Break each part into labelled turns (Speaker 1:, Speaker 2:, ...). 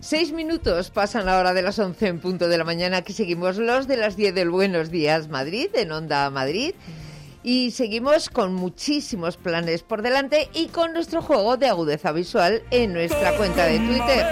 Speaker 1: 6 minutos pasan la hora de las 11 en punto de la mañana. Aquí seguimos los de las 10 del Buenos Días Madrid, en Onda Madrid. Y seguimos con muchísimos planes por delante y con nuestro juego de agudeza visual en nuestra cuenta de Twitter.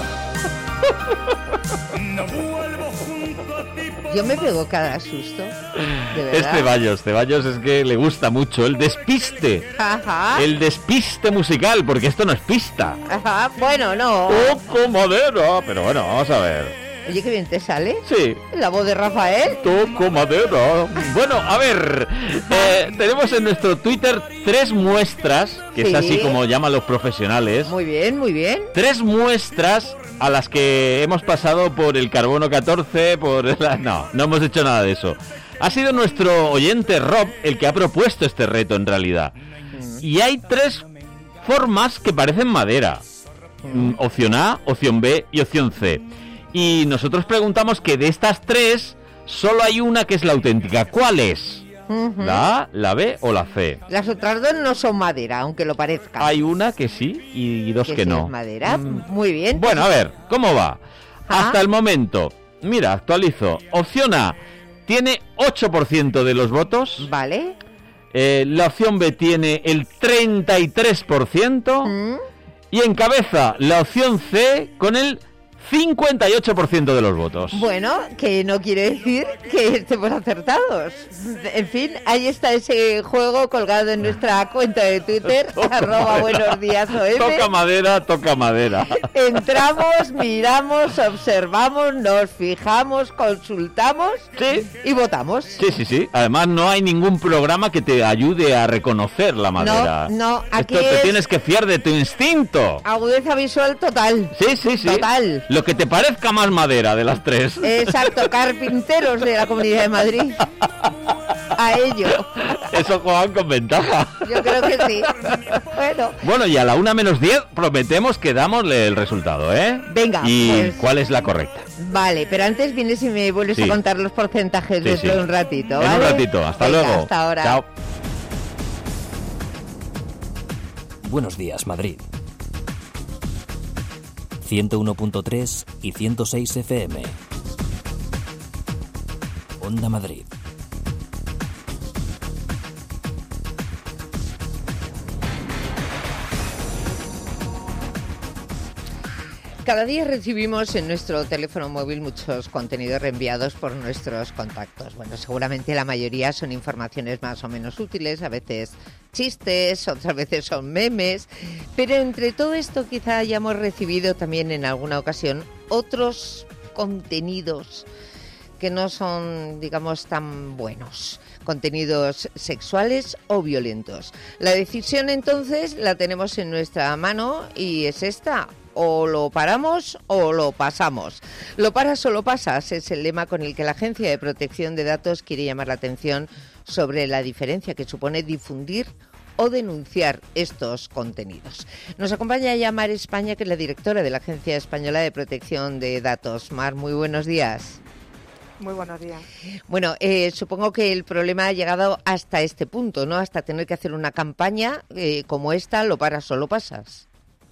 Speaker 1: Yo me pego cada susto, de verdad.
Speaker 2: Ceballos es que le gusta mucho el despiste.
Speaker 1: Ajá.
Speaker 2: El despiste musical, porque esto no es pista.
Speaker 1: Ajá, bueno, no.
Speaker 2: Toco madera, pero bueno, vamos a ver.
Speaker 1: Oye, qué bien te sale.
Speaker 2: Sí.
Speaker 1: La voz de Rafael.
Speaker 2: Toco madera. Bueno, a ver, tenemos en nuestro Twitter 3 muestras, que
Speaker 1: Sí.
Speaker 2: es así como llaman los profesionales.
Speaker 1: Muy bien, muy bien.
Speaker 2: 3 muestras a las que hemos pasado por el carbono 14, No hemos hecho nada de eso. Ha sido nuestro oyente Rob el que ha propuesto este reto en realidad. Y hay 3 formas que parecen madera. Opción A, opción B y opción C. Y nosotros preguntamos que de estas 3 solo hay una que es la auténtica. ¿Cuál es? ¿La A, la B o la C?
Speaker 1: Las otras 2 no son madera, aunque lo parezca.
Speaker 2: Hay una que sí y 2 que
Speaker 1: sí
Speaker 2: no.
Speaker 1: es madera. Muy bien.
Speaker 2: Bueno, a ver, ¿cómo va?
Speaker 1: Ajá.
Speaker 2: Hasta el momento, mira, actualizo. Opción A tiene 8% de los votos.
Speaker 1: Vale.
Speaker 2: La opción B tiene el 33%. Y encabeza la opción C con el 58% de los votos.
Speaker 1: Bueno, que no quiere decir que estemos acertados. En fin, ahí está ese juego colgado en nuestra cuenta de Twitter, @buenosdíasOM.
Speaker 2: Toca madera.
Speaker 1: Entramos, miramos, observamos, nos fijamos, consultamos
Speaker 2: Sí.
Speaker 1: y votamos.
Speaker 2: Sí. Además, no hay ningún programa que te ayude a reconocer la madera.
Speaker 1: No, aquí
Speaker 2: Esto te
Speaker 1: es
Speaker 2: tienes que fiar de tu instinto.
Speaker 1: agudeza visual total.
Speaker 2: Sí.
Speaker 1: Total.
Speaker 2: Lo que te parezca más madera de las 3.
Speaker 1: Exacto, carpinteros de la Comunidad de Madrid. A ello.
Speaker 2: Eso juegan con ventaja.
Speaker 1: Yo creo que sí.
Speaker 2: Bueno, y a la 1:10 prometemos que damosle el resultado, ¿eh?
Speaker 1: Venga,
Speaker 2: ¿Y
Speaker 1: pues,
Speaker 2: cuál es la correcta?
Speaker 1: Vale, pero antes vienes y me vuelves a contar los porcentajes dentro de un ratito, ¿vale?
Speaker 2: En un ratito, hasta
Speaker 1: Venga,
Speaker 2: luego.
Speaker 1: Hasta ahora.
Speaker 2: Chao.
Speaker 3: Buenos días, Madrid. 101.3 y 106 FM. Onda Madrid.
Speaker 1: Cada día recibimos en nuestro teléfono móvil muchos contenidos reenviados por nuestros contactos. Bueno, seguramente la mayoría son informaciones más o menos útiles, a veces chistes, otras veces son memes, pero entre todo esto quizá hayamos recibido también en alguna ocasión otros contenidos que no son, digamos, tan buenos, contenidos sexuales o violentos. La decisión entonces la tenemos en nuestra mano y es esta: o lo paramos o lo pasamos. Lo paras o lo pasas es el lema con el que la Agencia de Protección de Datos quiere llamar la atención sobre la diferencia que supone difundir o denunciar estos contenidos. Nos acompaña ya Mar España, que es la directora de la Agencia Española de Protección de Datos. Mar, muy buenos días.
Speaker 4: Muy buenos días.
Speaker 1: Bueno, supongo que el problema ha llegado hasta este punto, ¿no? Hasta tener que hacer una campaña como esta, lo paras o lo pasas.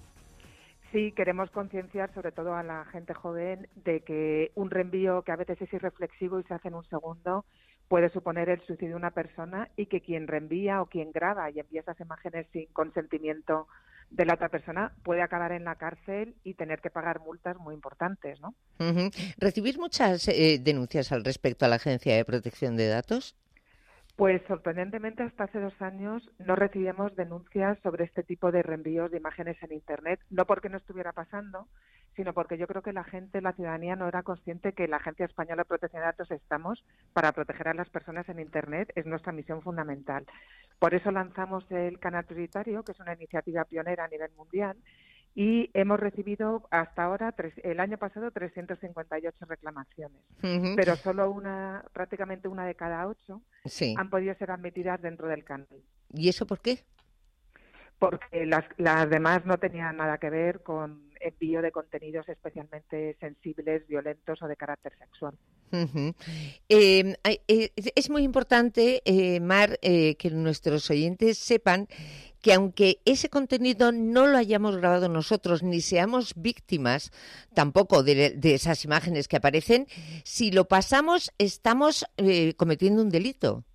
Speaker 4: Sí, queremos concienciar sobre todo a la gente joven de que un reenvío que a veces es irreflexivo y se hace en un segundo puede suponer el suicidio de una persona, y que quien reenvía o quien graba y envía esas imágenes sin consentimiento de la otra persona puede acabar en la cárcel y tener que pagar multas muy importantes, ¿no?
Speaker 1: Uh-huh. ¿Recibís muchas denuncias al respecto a la Agencia de Protección de Datos?
Speaker 4: Pues sorprendentemente hasta hace 2 años no recibíamos denuncias sobre este tipo de reenvíos de imágenes en Internet, no porque no estuviera pasando, sino porque yo creo que la gente, la ciudadanía, no era consciente que la Agencia Española de Protección de Datos estamos para proteger a las personas en Internet, es nuestra misión fundamental. Por eso lanzamos el canal prioritario, que es una iniciativa pionera a nivel mundial, y hemos recibido hasta ahora, el año pasado, 358 reclamaciones, pero solo prácticamente una de cada 8 han podido ser admitidas dentro del canal.
Speaker 1: ¿Y eso por qué?
Speaker 4: Porque las demás no tenían nada que ver con envío de contenidos especialmente sensibles, violentos o de carácter sexual.
Speaker 1: Uh-huh. Es muy importante, Mar, que nuestros oyentes sepan que aunque ese contenido no lo hayamos grabado nosotros, ni seamos víctimas tampoco de esas imágenes que aparecen, si lo pasamos estamos cometiendo un delito.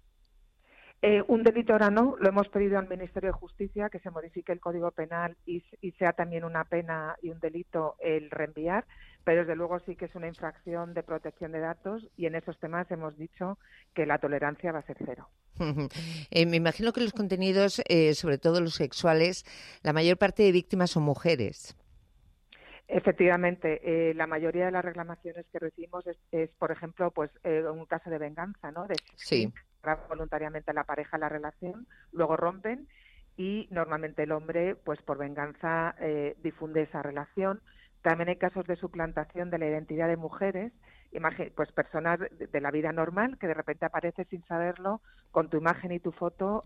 Speaker 4: Un delito ahora no, lo hemos pedido al Ministerio de Justicia que se modifique el Código Penal y sea también una pena y un delito el reenviar, pero desde luego sí que es una infracción de protección de datos y en esos temas hemos dicho que la tolerancia va a ser cero.
Speaker 1: Me imagino que los contenidos, sobre todo los sexuales, la mayor parte de víctimas son mujeres.
Speaker 4: Efectivamente, la mayoría de las reclamaciones que recibimos es por ejemplo, pues un caso de venganza, ¿no?
Speaker 1: Sí.
Speaker 4: Voluntariamente a la pareja la relación, luego rompen y normalmente el hombre, pues por venganza, difunde esa relación. También hay casos de suplantación de la identidad de mujeres, pues personas de la vida normal que de repente aparece sin saberlo con tu imagen y tu foto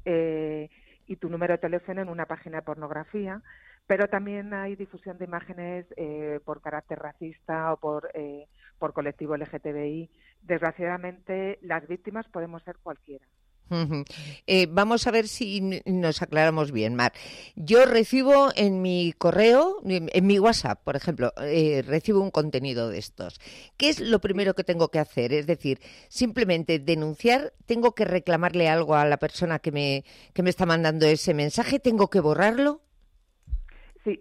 Speaker 4: y tu número de teléfono en una página de pornografía. Pero también hay difusión de imágenes por carácter racista o por colectivo LGTBI. Desgraciadamente, las víctimas podemos ser cualquiera.
Speaker 1: Vamos a ver si nos aclaramos bien, Mar. Yo recibo en mi correo, en mi WhatsApp, por ejemplo, recibo un contenido de estos. ¿Qué es lo primero que tengo que hacer? Es decir, simplemente denunciar, tengo que reclamarle algo a la persona que me está mandando ese mensaje, tengo que borrarlo.
Speaker 4: Sí,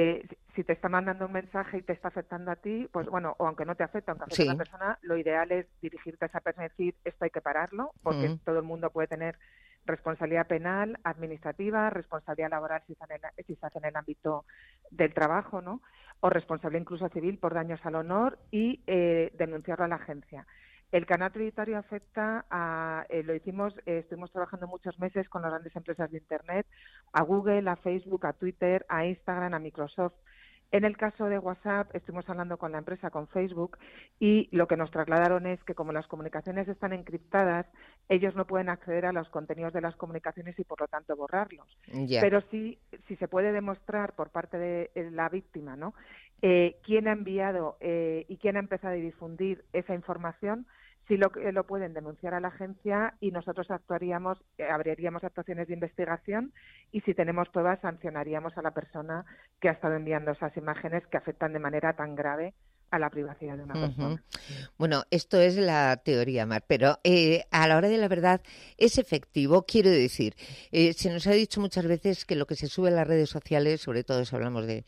Speaker 4: si te está mandando un mensaje y te está afectando a ti, pues bueno, o aunque no te afecta, aunque afecte a una persona, lo ideal es dirigirte a esa persona y decir, esto hay que pararlo, porque todo el mundo puede tener responsabilidad penal, administrativa, responsabilidad laboral si se hace en el ámbito del trabajo, ¿no? O responsabilidad incluso civil por daños al honor y denunciarlo a la agencia. El canal prioritario afecta a, estuvimos trabajando muchos meses con las grandes empresas de Internet, a Google, a Facebook, a Twitter, a Instagram, a Microsoft. En el caso de WhatsApp, estuvimos hablando con la empresa, con Facebook, y lo que nos trasladaron es que como las comunicaciones están encriptadas, ellos no pueden acceder a los contenidos de las comunicaciones y por lo tanto borrarlos.
Speaker 1: Yeah.
Speaker 4: Pero sí, si se puede demostrar por parte de la víctima, ¿no? Quién ha enviado y quién ha empezado a difundir esa información, sí lo pueden denunciar a la agencia y nosotros abriríamos actuaciones de investigación y si tenemos pruebas sancionaríamos a la persona que ha estado enviando esas imágenes que afectan de manera tan grave a la privacidad de una persona.
Speaker 1: Bueno, esto es la teoría, Mar, pero a la hora de la verdad es efectivo. Quiero decir, se nos ha dicho muchas veces que lo que se sube en las redes sociales, sobre todo si hablamos de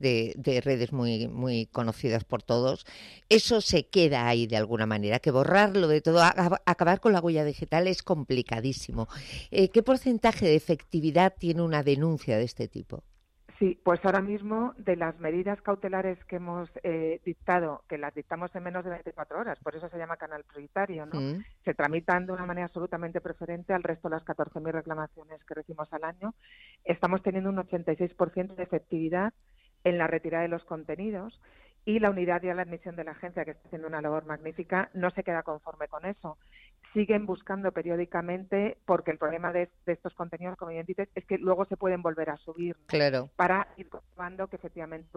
Speaker 1: redes muy, muy conocidas por todos, eso se queda ahí de alguna manera, que borrarlo de todo, acabar con la huella digital es complicadísimo. ¿Qué porcentaje de efectividad tiene una denuncia de este tipo?
Speaker 4: Sí, pues ahora mismo de las medidas cautelares que hemos dictado, que las dictamos en menos de 24 horas, por eso se llama canal prioritario, ¿no? Se tramitan de una manera absolutamente preferente al resto de las 14.000 reclamaciones que recibimos al año. Estamos teniendo un 86% de efectividad en la retirada de los contenidos y la unidad de la admisión de la agencia, que está haciendo una labor magnífica, no se queda conforme con eso. Siguen buscando periódicamente, porque el problema de estos contenidos, como bien dices, es que luego se pueden volver a subir, ¿no?
Speaker 1: Claro.
Speaker 4: Para ir comprobando que efectivamente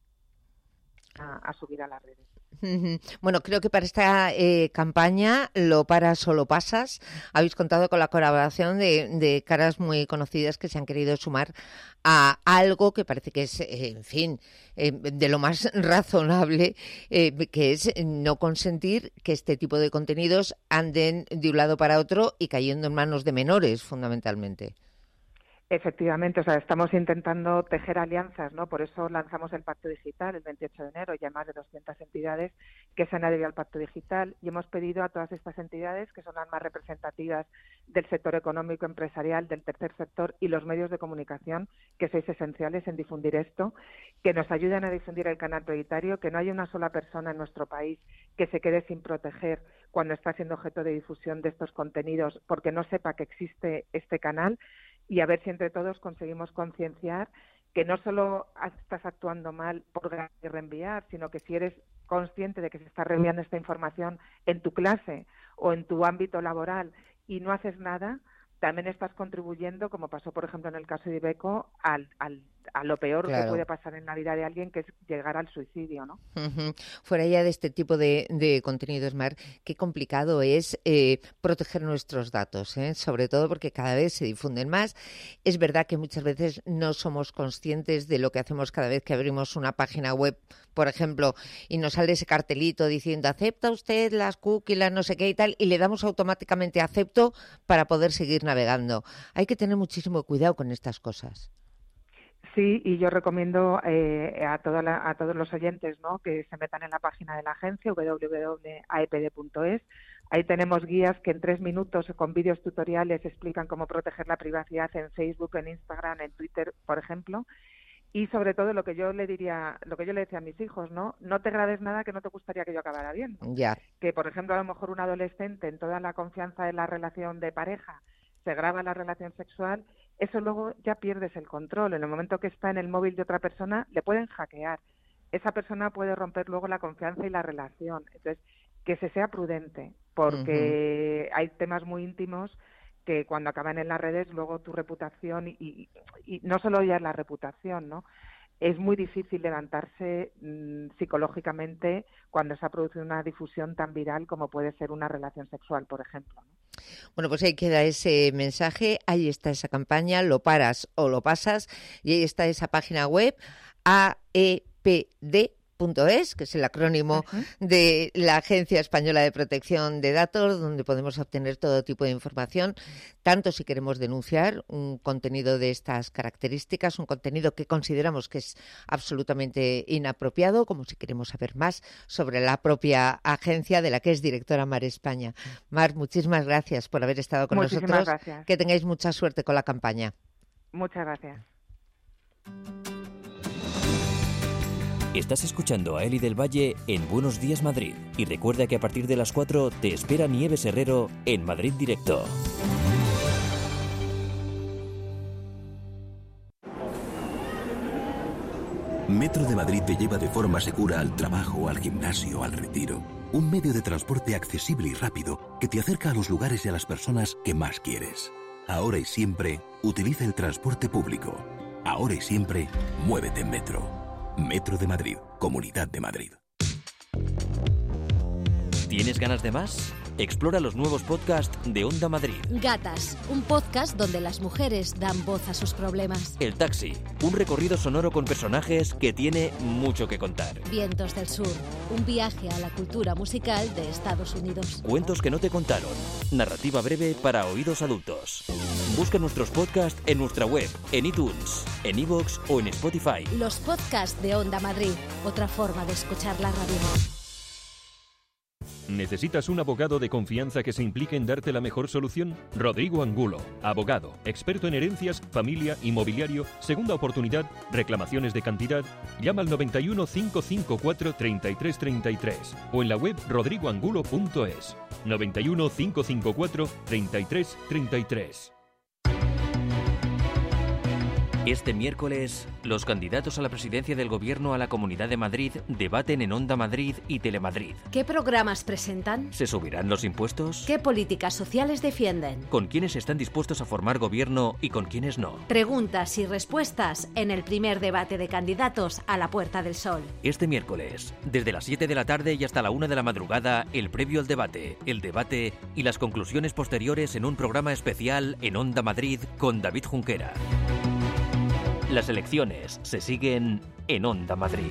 Speaker 4: a subir a las redes.
Speaker 1: Bueno, creo que para esta campaña, Lo paras o lo pasas, habéis contado con la colaboración de caras muy conocidas que se han querido sumar a algo que parece que es, en fin, de lo más razonable, que es no consentir que este tipo de contenidos anden de un lado para otro y cayendo en manos de menores, fundamentalmente.
Speaker 4: Efectivamente, o sea, estamos intentando tejer alianzas, ¿no? Por eso lanzamos el Pacto Digital el 28 de enero, ya hay más de 200 entidades que se han adherido al Pacto Digital y hemos pedido a todas estas entidades, que son las más representativas del sector económico, empresarial, del tercer sector y los medios de comunicación, que sois esenciales en difundir esto, que nos ayuden a difundir el canal prioritario, que no haya una sola persona en nuestro país que se quede sin proteger cuando está siendo objeto de difusión de estos contenidos porque no sepa que existe este canal, y a ver si entre todos conseguimos concienciar que no solo estás actuando mal por reenviar, sino que si eres consciente de que se está reenviando esta información en tu clase o en tu ámbito laboral y no haces nada, también estás contribuyendo, como pasó por ejemplo en el caso de Iveco, al a lo peor
Speaker 1: Claro.
Speaker 4: que puede pasar en la vida de alguien, que es llegar al suicidio, ¿no?
Speaker 1: Fuera ya de este tipo de contenidos, Mar, qué complicado es proteger nuestros datos, sobre todo porque cada vez se difunden más. Es verdad que muchas veces no somos conscientes de lo que hacemos cada vez que abrimos una página web, por ejemplo, y nos sale ese cartelito diciendo ¿acepta usted las cookies, las no sé qué y tal? Y le damos automáticamente acepto para poder seguir navegando. Hay que tener muchísimo cuidado con estas cosas.
Speaker 4: Sí, y yo recomiendo a todos los oyentes, ¿no?, que se metan en la página de la agencia, www.aepd.es. Ahí tenemos guías que en 3 minutos con vídeos tutoriales explican cómo proteger la privacidad en Facebook, en Instagram, en Twitter, por ejemplo. Y sobre todo lo que yo le decía a mis hijos, ¿no? No te grabes nada que no te gustaría que yo acabara viendo.
Speaker 1: Ya.
Speaker 4: Que, por ejemplo, a lo mejor un adolescente en toda la confianza de la relación de pareja se graba la relación sexual, eso luego ya pierdes el control. En el momento que está en el móvil de otra persona, le pueden hackear. Esa persona puede romper luego la confianza y la relación. Entonces, que se sea prudente, porque hay temas muy íntimos que cuando acaban en las redes, luego tu reputación, y no solo ya la reputación, ¿no? Es muy difícil levantarse psicológicamente cuando se ha producido una difusión tan viral como puede ser una relación sexual, por ejemplo, ¿no?
Speaker 1: Bueno, pues ahí queda ese mensaje, ahí está esa campaña, lo paras o lo pasas, y ahí está esa página web, aepd.es, que es el acrónimo de la Agencia Española de Protección de Datos, donde podemos obtener todo tipo de información, tanto si queremos denunciar un contenido de estas características, un contenido que consideramos que es absolutamente inapropiado, como si queremos saber más sobre la propia agencia de la que es directora Mar España. Mar, muchísimas gracias por haber estado con nosotros.
Speaker 4: Gracias.
Speaker 1: Que tengáis mucha suerte con la campaña.
Speaker 4: Muchas gracias.
Speaker 3: Estás escuchando a Eli del Valle en Buenos Días Madrid. Y recuerda que a partir de las 4 te espera Nieves Herrero en Madrid Directo.
Speaker 5: Metro de Madrid te lleva de forma segura al trabajo, al gimnasio, al retiro. Un medio de transporte accesible y rápido que te acerca a los lugares y a las personas que más quieres. Ahora y siempre, utiliza el transporte público. Ahora y siempre, muévete en Metro. Metro de Madrid, Comunidad de Madrid.
Speaker 3: ¿Tienes ganas de más? Explora los nuevos podcasts de Onda Madrid.
Speaker 6: Gatas, un podcast donde las mujeres dan voz a sus problemas.
Speaker 3: El Taxi, un recorrido sonoro con personajes que tiene mucho que contar.
Speaker 6: Vientos del Sur, un viaje a la cultura musical de Estados Unidos.
Speaker 3: Cuentos que no te contaron. Narrativa breve para oídos adultos. Busca nuestros podcasts en nuestra web, en iTunes, en iVoox o en Spotify.
Speaker 6: Los podcasts de Onda Madrid, otra forma de escuchar la radio.
Speaker 7: ¿Necesitas un abogado de confianza que se implique en darte la mejor solución? Rodrigo Angulo, abogado, experto en herencias, familia, inmobiliario, segunda oportunidad, reclamaciones de cantidad. Llama al 91 554 3333 o en la web rodrigoangulo.es. 91 554 3333.
Speaker 3: Este miércoles, los candidatos a la presidencia del Gobierno a la Comunidad de Madrid debaten en Onda Madrid y Telemadrid.
Speaker 6: ¿Qué programas presentan?
Speaker 3: ¿Se subirán los impuestos?
Speaker 6: ¿Qué políticas sociales defienden?
Speaker 3: ¿Con quiénes están dispuestos a formar gobierno y con quiénes no?
Speaker 6: Preguntas y respuestas en el primer debate de candidatos a la Puerta del Sol.
Speaker 3: Este miércoles, desde las 7 de la tarde y hasta la 1 de la madrugada, el previo al debate, el debate y las conclusiones posteriores en un programa especial en Onda Madrid con David Junquera. Las elecciones se siguen en Onda Madrid.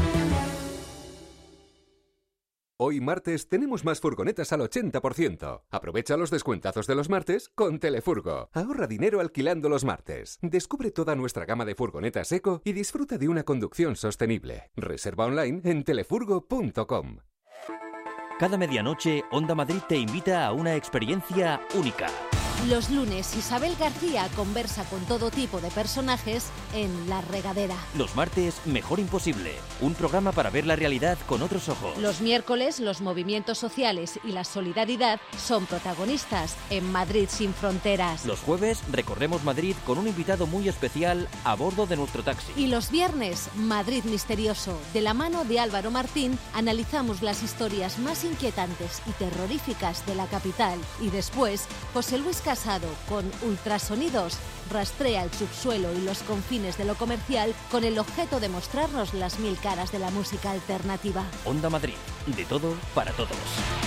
Speaker 8: Hoy martes tenemos más furgonetas al 80%. Aprovecha los descuentazos de los martes con Telefurgo. Ahorra dinero alquilando los martes. Descubre toda nuestra gama de furgonetas eco y disfruta de una conducción sostenible. Reserva online en telefurgo.com.
Speaker 3: Cada medianoche, Onda Madrid te invita a una experiencia única.
Speaker 6: Los lunes, Isabel García conversa con todo tipo de personajes en La Regadera.
Speaker 3: Los martes, Mejor Imposible, un programa para ver la realidad con otros ojos.
Speaker 6: Los miércoles, los movimientos sociales y la solidaridad son protagonistas en Madrid sin fronteras.
Speaker 3: Los jueves, recorremos Madrid con un invitado muy especial a bordo de nuestro taxi.
Speaker 6: Y los viernes, Madrid Misterioso. De la mano de Álvaro Martín, analizamos las historias más inquietantes y terroríficas de la capital. Y después, José Luis Castro Casado, con ultrasonidos, rastrea el subsuelo y los confines de lo comercial con el objeto de mostrarnos las 1000 caras de la música alternativa.
Speaker 3: Onda Madrid, de todo para todos.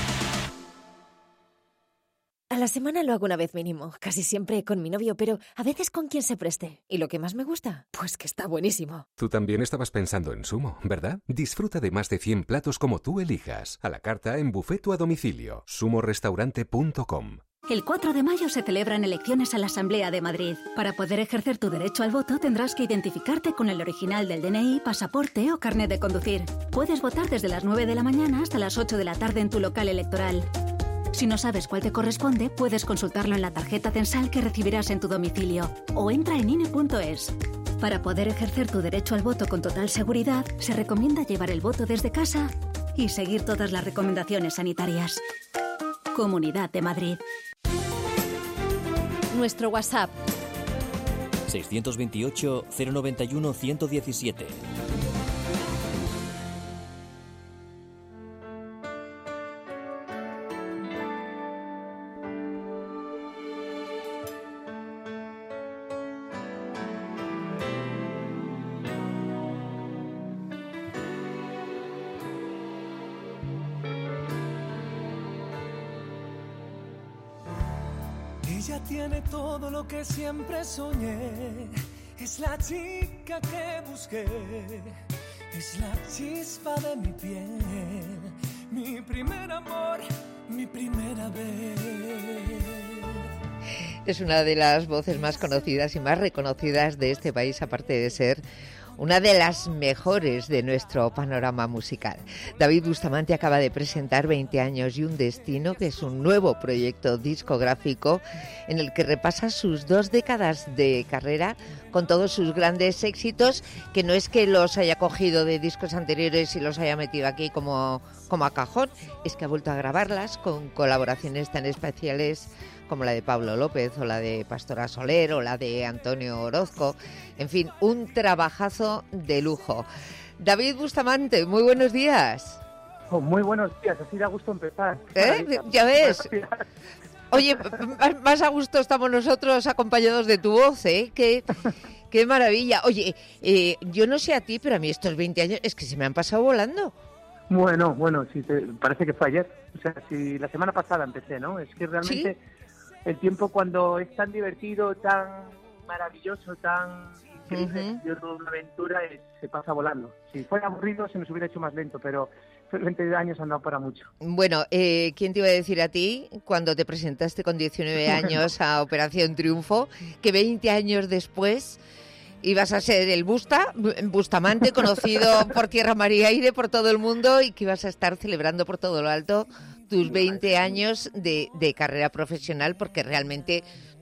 Speaker 9: A la semana lo hago una vez mínimo, casi siempre con mi novio, pero a veces con quien se preste. ¿Y lo que más me gusta? Pues que está buenísimo.
Speaker 8: Tú también estabas pensando en Sumo, ¿verdad? Disfruta de más de 100 platos como tú elijas, a la carta, en buffet o a domicilio. sumorestaurante.com.
Speaker 10: El 4 de mayo se celebran elecciones a la Asamblea de Madrid. Para poder ejercer tu derecho al voto tendrás que identificarte con el original del DNI, pasaporte o carnet de conducir. Puedes votar desde las 9 de la mañana hasta las 8 de la tarde en tu local electoral. Si no sabes cuál te corresponde, puedes consultarlo en la tarjeta censal que recibirás en tu domicilio o entra en INE.es. Para poder ejercer tu derecho al voto con total seguridad, se recomienda llevar el voto desde casa y seguir todas las recomendaciones sanitarias. Comunidad de Madrid.
Speaker 6: Nuestro WhatsApp
Speaker 3: 628 091 117.
Speaker 11: Ella tiene todo lo que siempre soñé. Es la chica que busqué. Es la chispa de mi piel. Mi primer amor, mi primera vez.
Speaker 1: Es una de las voces más conocidas y más reconocidas de este país, aparte de ser una de las mejores de nuestro panorama musical. David Bustamante acaba de presentar 20 años y un destino, que es un nuevo proyecto discográfico en el que repasa sus 2 décadas de carrera con todos sus grandes éxitos, que no es que los haya cogido de discos anteriores y los haya metido aquí como a cajón, es que ha vuelto a grabarlas con colaboraciones tan especiales como la de Pablo López o la de Pastora Soler o la de Antonio Orozco. En fin, un trabajazo de lujo. David Bustamante, muy buenos días.
Speaker 12: Oh, muy buenos días, así da gusto empezar.
Speaker 1: Ya ves. Oye, más a gusto estamos nosotros acompañados de tu voz, ¿eh? Qué maravilla. Oye, yo no sé a ti, pero a mí estos 20 años es que se me han pasado volando.
Speaker 12: Bueno, sí, parece que fue ayer. O sea, si la semana pasada empecé, ¿no? Es que realmente... ¿Sí? El tiempo, cuando es tan divertido, tan maravilloso, tan increíble, una aventura, se pasa volando. Si fuera aburrido se nos hubiera hecho más lento, pero 20 años han dado para mucho.
Speaker 1: Bueno, ¿quién te iba a decir a ti, cuando te presentaste con 19 años a Operación Triunfo, que 20 años después ibas a ser el Bustamante, conocido por tierra, mar y aire, por todo el mundo, y que ibas a estar celebrando por todo lo alto tus 20 años de carrera profesional, porque realmente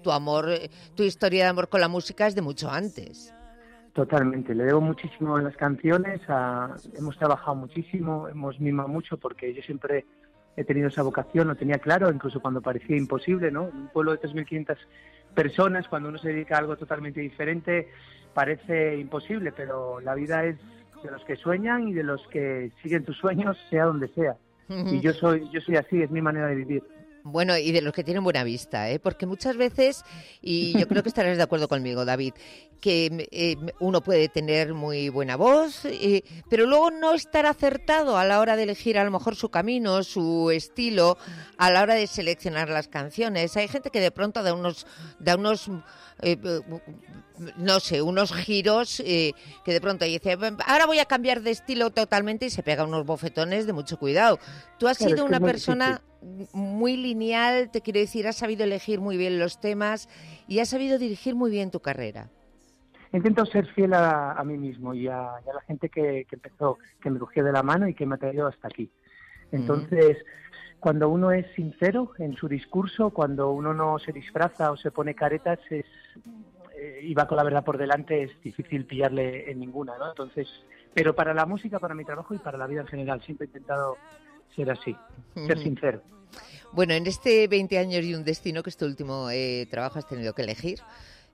Speaker 1: tu historia de amor con la música es de mucho antes.
Speaker 12: Totalmente, le debo muchísimo en las canciones, hemos trabajado muchísimo, hemos mimado mucho, porque yo siempre he tenido esa vocación, lo tenía claro, incluso cuando parecía imposible, ¿no? En un pueblo de 3.500 personas, cuando uno se dedica a algo totalmente diferente, parece imposible, pero la vida es de los que sueñan y de los que siguen sus sueños, sea donde sea. Y yo soy así, es mi manera de vivir.
Speaker 1: Bueno, y de los que tienen buena vista, ¿eh? Porque muchas veces, y yo creo que estarás de acuerdo conmigo, David, que uno puede tener muy buena voz, pero luego no estar acertado a la hora de elegir a lo mejor su camino, su estilo, a la hora de seleccionar las canciones. Hay gente que de pronto da unos unos giros que de pronto dice, ahora voy a cambiar de estilo totalmente, y se pega unos bofetones de mucho cuidado. Tú has sido una persona muy lineal, te quiero decir, has sabido elegir muy bien los temas y has sabido dirigir muy bien tu carrera.
Speaker 12: Intento ser fiel a mí mismo y a la gente que empezó, que me cogió de la mano y que me ha traído hasta aquí. Entonces, cuando uno es sincero en su discurso, cuando uno no se disfraza o se pone caretas, y va con la verdad por delante, es difícil pillarle en ninguna, ¿no? Entonces, pero para la música, para mi trabajo y para la vida en general, siempre he intentado ser así, ser sincero.
Speaker 1: Bueno, en este 20 años y un destino, que este último trabajo has tenido que elegir,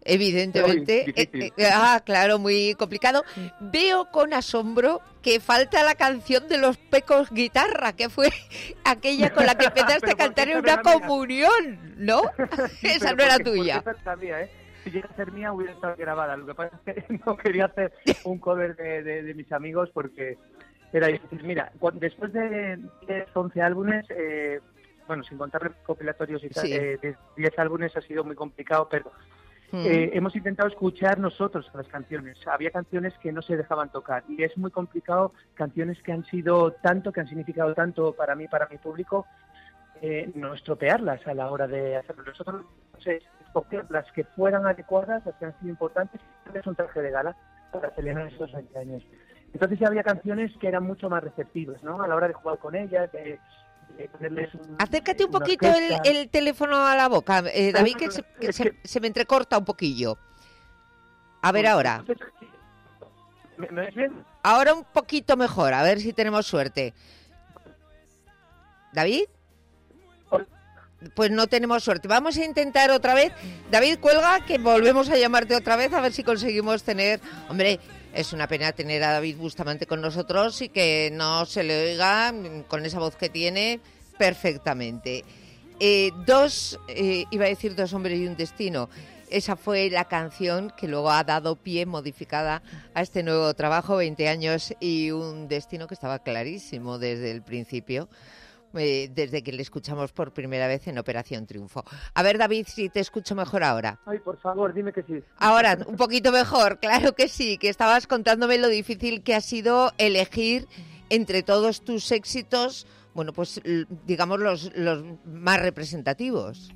Speaker 1: Evidentemente. Claro, muy complicado. Veo con asombro que falta la canción de los Pecos Guitarra, que fue aquella con la que empezaste a cantar en una comunión, ¿no?
Speaker 12: Sí,
Speaker 1: esa no era tuya.
Speaker 12: Esa era mía, ¿eh? Si llega a ser mía hubiera estado grabada. Lo que pasa es que no quería hacer un cover de mis amigos porque era difícil. Mira, después de 11 álbumes, bueno, sin contar recopilatorios y tal, de 10 álbumes ha sido muy complicado, pero hemos intentado escuchar nosotros las canciones. Había canciones que no se dejaban tocar y es muy complicado, canciones que han sido tanto, que han significado tanto para mí, para mi público, no estropearlas a la hora de hacerlo. Nosotros escoger las que fueran adecuadas, las que han sido importantes, y es un traje de gala para celebrar estos 20 años. Entonces ya había canciones que eran mucho más receptivas, ¿no? A la hora de jugar con ellas, de ponerles
Speaker 1: acércate un poquito el teléfono a la boca, David, que se me entrecorta un poquillo. A ver ahora.
Speaker 12: ¿Me ves bien?
Speaker 1: Ahora un poquito mejor, a ver si tenemos suerte. ¿David? Pues no tenemos suerte. Vamos a intentar otra vez. David, cuelga, que volvemos a llamarte otra vez a ver si conseguimos tener... Hombre, es una pena tener a David Bustamante con nosotros y que no se le oiga con esa voz que tiene perfectamente. Iba a decir Dos hombres y un destino. Esa fue la canción que luego ha dado pie, modificada, a este nuevo trabajo, 20 años y un destino, que estaba clarísimo desde el principio. Desde que le escuchamos por primera vez en Operación Triunfo. A ver, David, si te escucho mejor ahora.
Speaker 12: Ay, por favor, dime que sí.
Speaker 1: Ahora, un poquito mejor, claro que sí, que estabas contándome lo difícil que ha sido elegir entre todos tus éxitos, bueno, pues digamos los más representativos.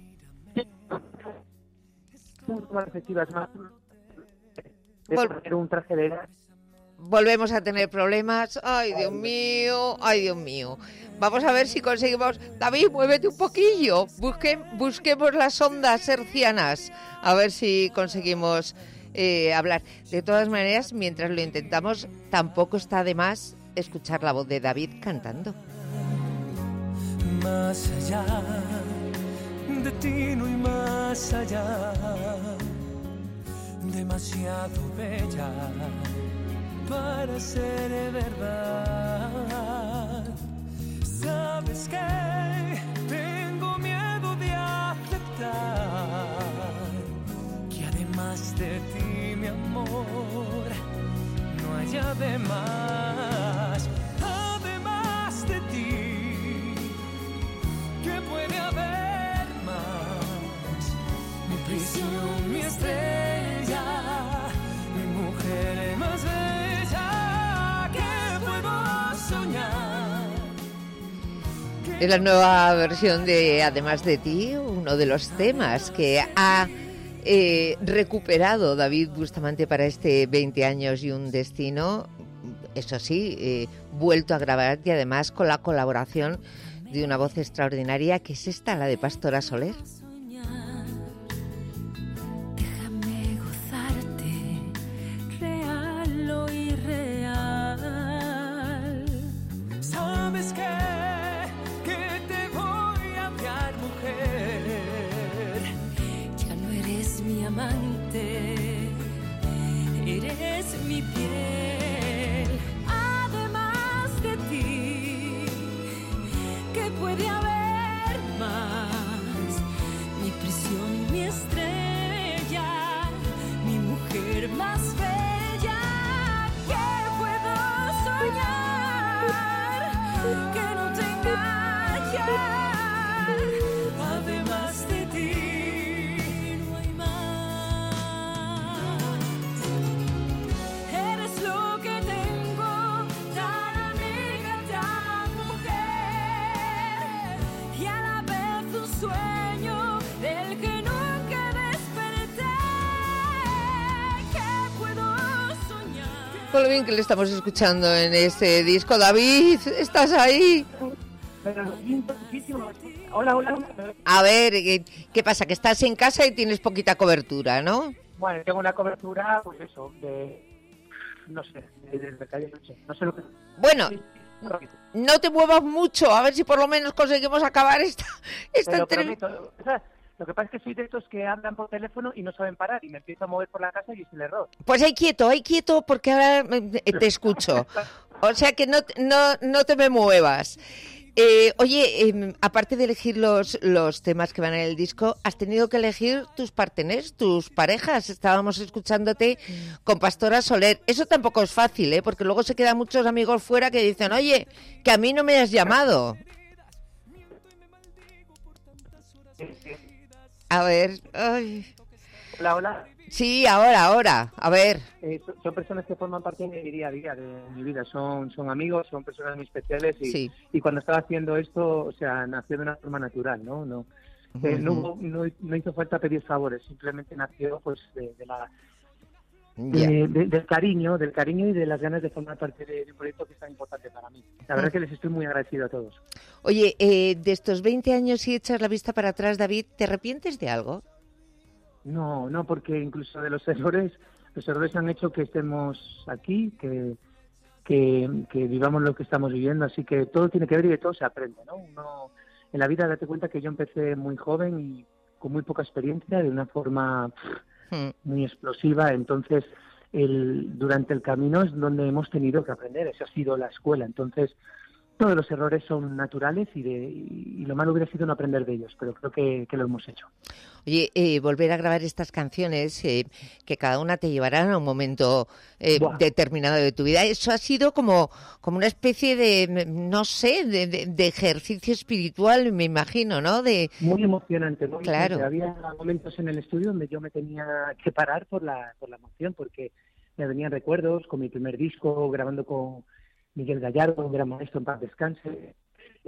Speaker 12: Más efectivas, más de un traje de gas.
Speaker 1: Volvemos a tener problemas. Ay, Dios mío, ay, Dios mío. Vamos a ver si conseguimos... David, muévete un poquillo. Busquemos las ondas hercianas. A ver si conseguimos hablar. De todas maneras, mientras lo intentamos, tampoco está de más escuchar la voz de David cantando.
Speaker 11: Más allá de ti no hay más allá. Demasiado bella para ser verdad. Sabes que tengo miedo de aceptar que además de ti, mi amor, no hay además. Además de ti, ¿qué puede haber más? Mi prisión, mi estrella, mi mujer más bella, que puedo soñar.
Speaker 1: Es la nueva versión de Además de ti, uno de los temas que ha recuperado David Bustamante para este 20 años y un destino. Eso sí, vuelto a grabar y además con la colaboración de una voz extraordinaria, que es esta, la de Pastora Soler.
Speaker 13: Déjame gozarte, real o irreal.
Speaker 11: ¿Sabes qué? Que te voy a amar, mujer.
Speaker 13: Ya no eres mi amante, eres mi piel. Además de ti, ¿qué puede haber más? Mi prisión, mi estrella, mi mujer más bella. ¿Qué puedo soñar que no tenga ya?
Speaker 11: Además de ti,
Speaker 13: No hay más. Eres lo que tengo, tan amiga, tan mujer, y a la vez un sueño del que nunca desperté. ¿Qué puedo soñar?
Speaker 1: Con lo bien que le estamos escuchando en este disco. David, ¿estás ahí?
Speaker 12: Hola, hola.
Speaker 1: A ver, ¿qué pasa? Que estás en casa y tienes poquita cobertura, ¿no?
Speaker 12: Bueno, tengo una cobertura, pues eso, no sé no sé lo que...
Speaker 1: Bueno, no te muevas mucho, a ver si por lo menos conseguimos acabar esta
Speaker 12: Te lo
Speaker 1: entrevista.
Speaker 12: prometo. O sea, Lo que pasa es que soy de estos que hablan por teléfono y no saben parar y me empiezo a mover por la casa y es el error.
Speaker 1: Pues ahí quieto, porque ahora te escucho. O sea que no te me muevas. Oye, aparte de elegir los temas que van en el disco, has tenido que elegir tus parteners, tus parejas. Estábamos escuchándote con Pastora Soler. Eso tampoco es fácil, ¿eh? Porque luego se quedan muchos amigos fuera que dicen, oye, que a mí no me has llamado. A ver, ay.
Speaker 12: Hola.
Speaker 1: Sí, ahora, a ver.
Speaker 12: Son personas que forman parte de mi día a día, de mi vida. Son amigos, son personas muy especiales y cuando estaba haciendo esto, o sea, nació de una forma natural, ¿no? No hizo falta pedir favores, simplemente nació pues del cariño y de las ganas de formar parte de un proyecto que es tan importante para mí. La verdad es que les estoy muy agradecido a todos.
Speaker 1: Oye, de estos 20 años, si echas la vista para atrás, David, ¿te arrepientes de algo?
Speaker 12: No, porque incluso de los errores han hecho que estemos aquí, que vivamos lo que estamos viviendo, así que todo tiene que ver y de todo se aprende, ¿no? Uno, en la vida, date cuenta que yo empecé muy joven y con muy poca experiencia, de una forma muy explosiva, entonces durante el camino es donde hemos tenido que aprender, esa ha sido la escuela, entonces todos los errores son naturales y lo malo hubiera sido no aprender de ellos, pero creo que lo hemos hecho.
Speaker 1: Oye, volver a grabar estas canciones, que cada una te llevarán a un momento determinado de tu vida, eso ha sido como una especie de, no sé, de ejercicio espiritual, me imagino, ¿no?
Speaker 12: Muy emocionante, muy
Speaker 1: claro.
Speaker 12: Había momentos en el estudio donde yo me tenía que parar por la emoción, porque me venían recuerdos con mi primer disco, grabando con Miguel Gallardo, un gran maestro, en paz descanse,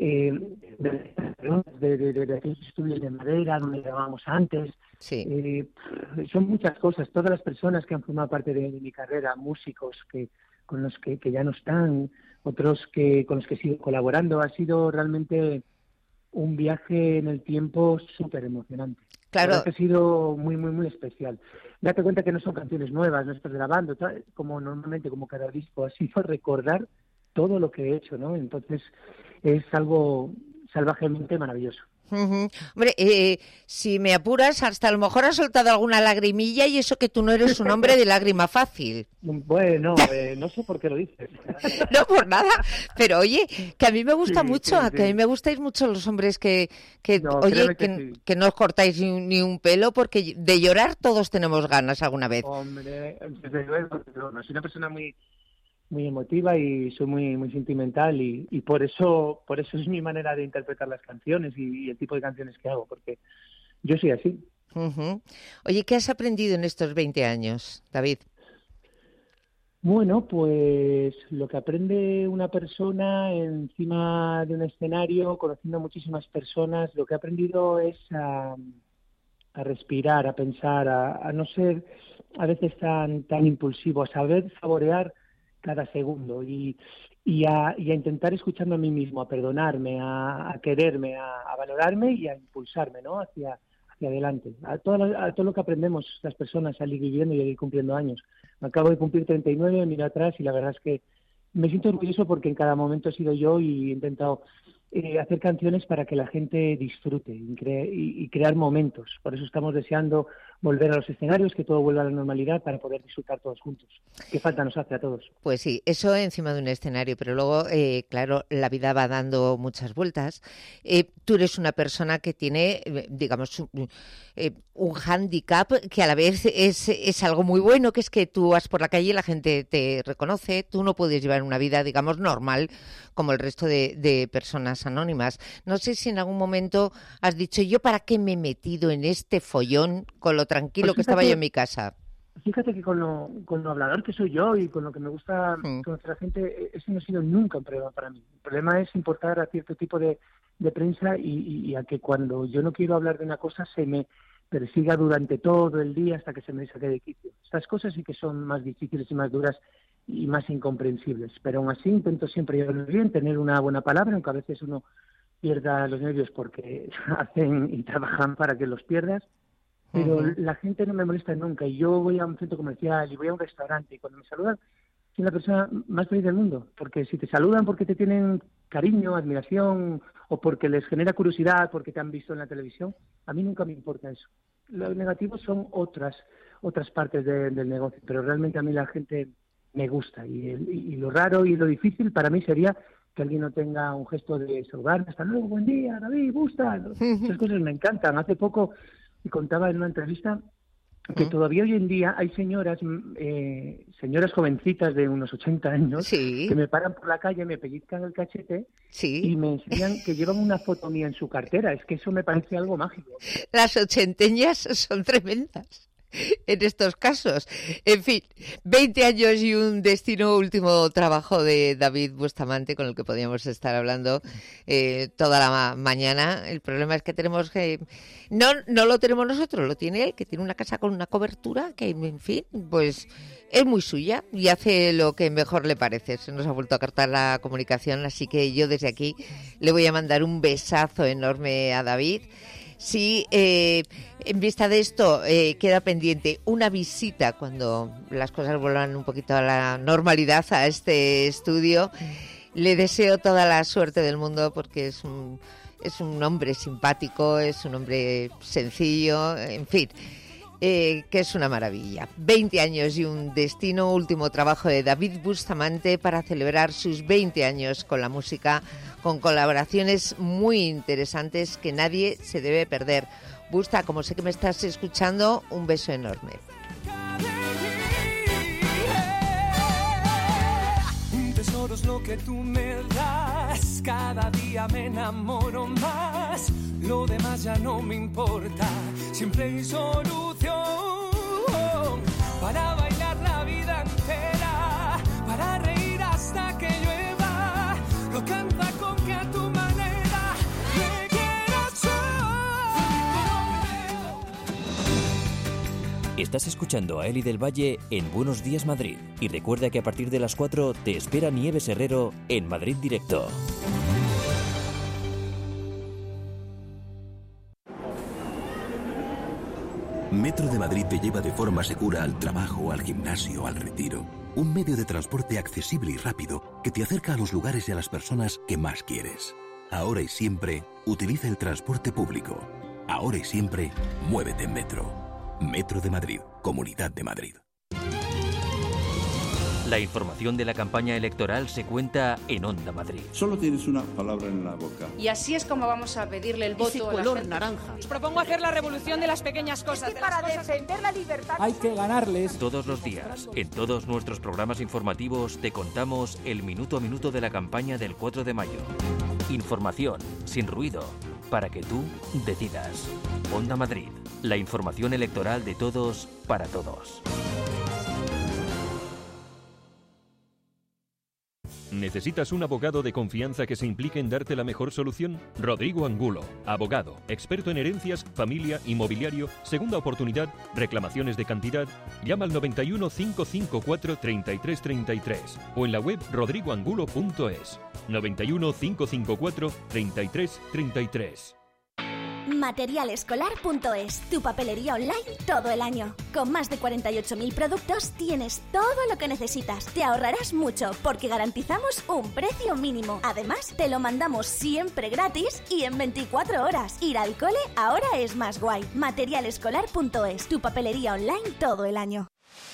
Speaker 12: de aquellos estudios de madera donde grabábamos antes.
Speaker 1: Sí.
Speaker 12: Son muchas cosas. Todas las personas que han formado parte de mi carrera, músicos con los que ya no están, otros con los que sigo colaborando, ha sido realmente un viaje en el tiempo súper emocionante.
Speaker 1: Claro.
Speaker 12: Ha sido muy, muy, muy especial. Date cuenta que no son canciones nuevas, no estás grabando, como normalmente, como cada disco, ha sido recordar todo lo que he hecho, ¿no? Entonces es algo salvajemente maravilloso.
Speaker 1: Uh-huh. Hombre, si me apuras, hasta a lo mejor has soltado alguna lagrimilla y eso que tú no eres un hombre de lágrima fácil.
Speaker 12: Bueno, no sé por qué lo dices.
Speaker 1: No por nada, pero oye, que a mí me gusta mucho, que a mí me gustáis mucho los hombres que no os cortáis ni un pelo, porque de llorar todos tenemos ganas alguna vez.
Speaker 12: Hombre, desde luego, soy una persona muy emotiva y soy muy sentimental y por eso es mi manera de interpretar las canciones y el tipo de canciones que hago, porque yo soy así.
Speaker 1: Uh-huh. Oye, ¿qué has aprendido en estos 20 años, David?
Speaker 12: Bueno, pues lo que aprende una persona encima de un escenario, conociendo a muchísimas personas, lo que he aprendido es a respirar, a pensar, a no ser a veces tan impulsivo, a saber saborear cada segundo y a intentar escucharme a mí mismo, a perdonarme, a quererme, a valorarme y a impulsarme, ¿no? hacia adelante. A todo lo que aprendemos las personas al ir viviendo y al ir cumpliendo años. Me acabo de cumplir 39, miro atrás y la verdad es que me siento orgulloso porque en cada momento he sido yo y he intentado hacer canciones para que la gente disfrute y crear momentos. Por eso estamos deseando volver a los escenarios, que todo vuelva a la normalidad para poder disfrutar todos juntos. ¿Qué falta nos hace a todos?
Speaker 1: Pues sí, eso encima de un escenario, pero luego, claro, la vida va dando muchas vueltas. Tú eres una persona que tiene, digamos, un hándicap que a la vez es algo muy bueno, que es que tú vas por la calle y la gente te reconoce. Tú no puedes llevar una vida, digamos, normal como el resto de personas anónimas. No sé si en algún momento has dicho, ¿yo para qué me he metido en este follón con lo tranquilo que estaba yo en mi casa?
Speaker 12: Fíjate que con lo hablador que soy yo y con lo que me gusta conocer a la gente, eso no ha sido nunca un problema para mí. El problema es importar a cierto tipo de prensa y a que cuando yo no quiero hablar de una cosa se me persiga durante todo el día hasta que se me saque de quicio. Estas cosas sí que son más difíciles y más duras y más incomprensibles, pero aún así intento siempre llevarlo bien, tener una buena palabra, aunque a veces uno pierda los nervios porque hacen y trabajan para que los pierdas, pero la gente no me molesta nunca y yo voy a un centro comercial y voy a un restaurante y cuando me saludan soy la persona más feliz del mundo, porque si te saludan porque te tienen cariño, admiración, o porque les genera curiosidad, porque te han visto en la televisión, a mí nunca me importa eso. Lo negativo son otras partes del negocio, pero realmente a mí la gente me gusta, y lo raro y lo difícil para mí sería que alguien no tenga un gesto de saludarme, hasta luego, buen día, David, gusta. Esas cosas me encantan. Hace poco me contaba en una entrevista que todavía hoy en día hay señoras jovencitas de unos 80 años que me paran por la calle, me pellizcan el cachete y me enseñan que llevan una foto mía en su cartera. Es que eso me parece algo mágico.
Speaker 1: Las ochenteñas son tremendas en estos casos. En fin, 20 años y un destino, último trabajo de David Bustamante, con el que podíamos estar hablando toda la mañana. El problema es que tenemos que... No lo tenemos nosotros, lo tiene él, que tiene una casa con una cobertura que, en fin, pues es muy suya y hace lo que mejor le parece. Se nos ha vuelto a cortar la comunicación, así que yo desde aquí le voy a mandar un besazo enorme a David. Sí, en vista de esto queda pendiente una visita cuando las cosas vuelvan un poquito a la normalidad a este estudio. Le deseo toda la suerte del mundo porque es un hombre simpático, es un hombre sencillo, en fin, que es una maravilla. 20 años y un destino, último trabajo de David Bustamante para celebrar sus 20 años con la música, con colaboraciones muy interesantes que nadie se debe perder. Busta, como sé que me estás escuchando, un beso enorme.
Speaker 11: Un tesoro es lo que tú me das, cada día me enamoro más, lo demás ya no me importa, siempre hay solución para bailar la vida entera, para reír hasta que llueva, lo canta con que a tu manera me quieras yo.
Speaker 3: Estás escuchando a Eli del Valle en Buenos Días Madrid. Y recuerda que a partir de las 4 te espera Nieves Herrero en Madrid Directo.
Speaker 5: Metro de Madrid te lleva de forma segura al trabajo, al gimnasio, al retiro. Un medio de transporte accesible y rápido que te acerca a los lugares y a las personas que más quieres. Ahora y siempre, utiliza el transporte público. Ahora y siempre, muévete en Metro. Metro de Madrid, Comunidad de Madrid.
Speaker 3: La información de la campaña electoral se cuenta en Onda Madrid.
Speaker 14: Solo tienes una palabra en la boca.
Speaker 15: Y así es como vamos a pedirle el voto a la gente.
Speaker 16: Naranja.
Speaker 15: Os propongo hacer la revolución de las pequeñas cosas.
Speaker 16: Para defender la libertad
Speaker 17: hay que ganarles.
Speaker 3: Todos los días, en todos nuestros programas informativos, te contamos el minuto a minuto de la campaña del 4 de mayo. Información, sin ruido, para que tú decidas. Onda Madrid, la información electoral de todos para todos.
Speaker 7: ¿Necesitas un abogado de confianza que se implique en darte la mejor solución? Rodrigo Angulo, abogado, experto en herencias, familia, inmobiliario, segunda oportunidad, reclamaciones de cantidad. Llama al 91 554 3333 o en la web rodrigoangulo.es. 91 554 3333.
Speaker 18: Materialescolar.es, tu papelería online todo el año. Con más de 48.000 productos tienes todo lo que necesitas. Te ahorrarás mucho porque garantizamos un precio mínimo. Además, te lo mandamos siempre gratis y en 24 horas. Ir al cole ahora es más guay. Materialescolar.es, tu papelería online todo el año.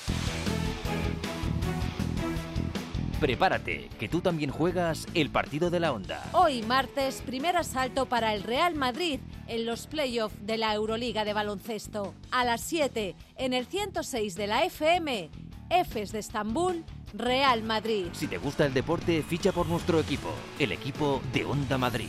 Speaker 3: Prepárate, que tú también juegas el partido de la Onda.
Speaker 6: Hoy martes, primer asalto para el Real Madrid en los playoffs de la Euroliga de baloncesto. A las 7, en el 106 de la FM, Efes de Estambul, Real Madrid.
Speaker 3: Si te gusta el deporte, ficha por nuestro equipo, el equipo de Onda Madrid.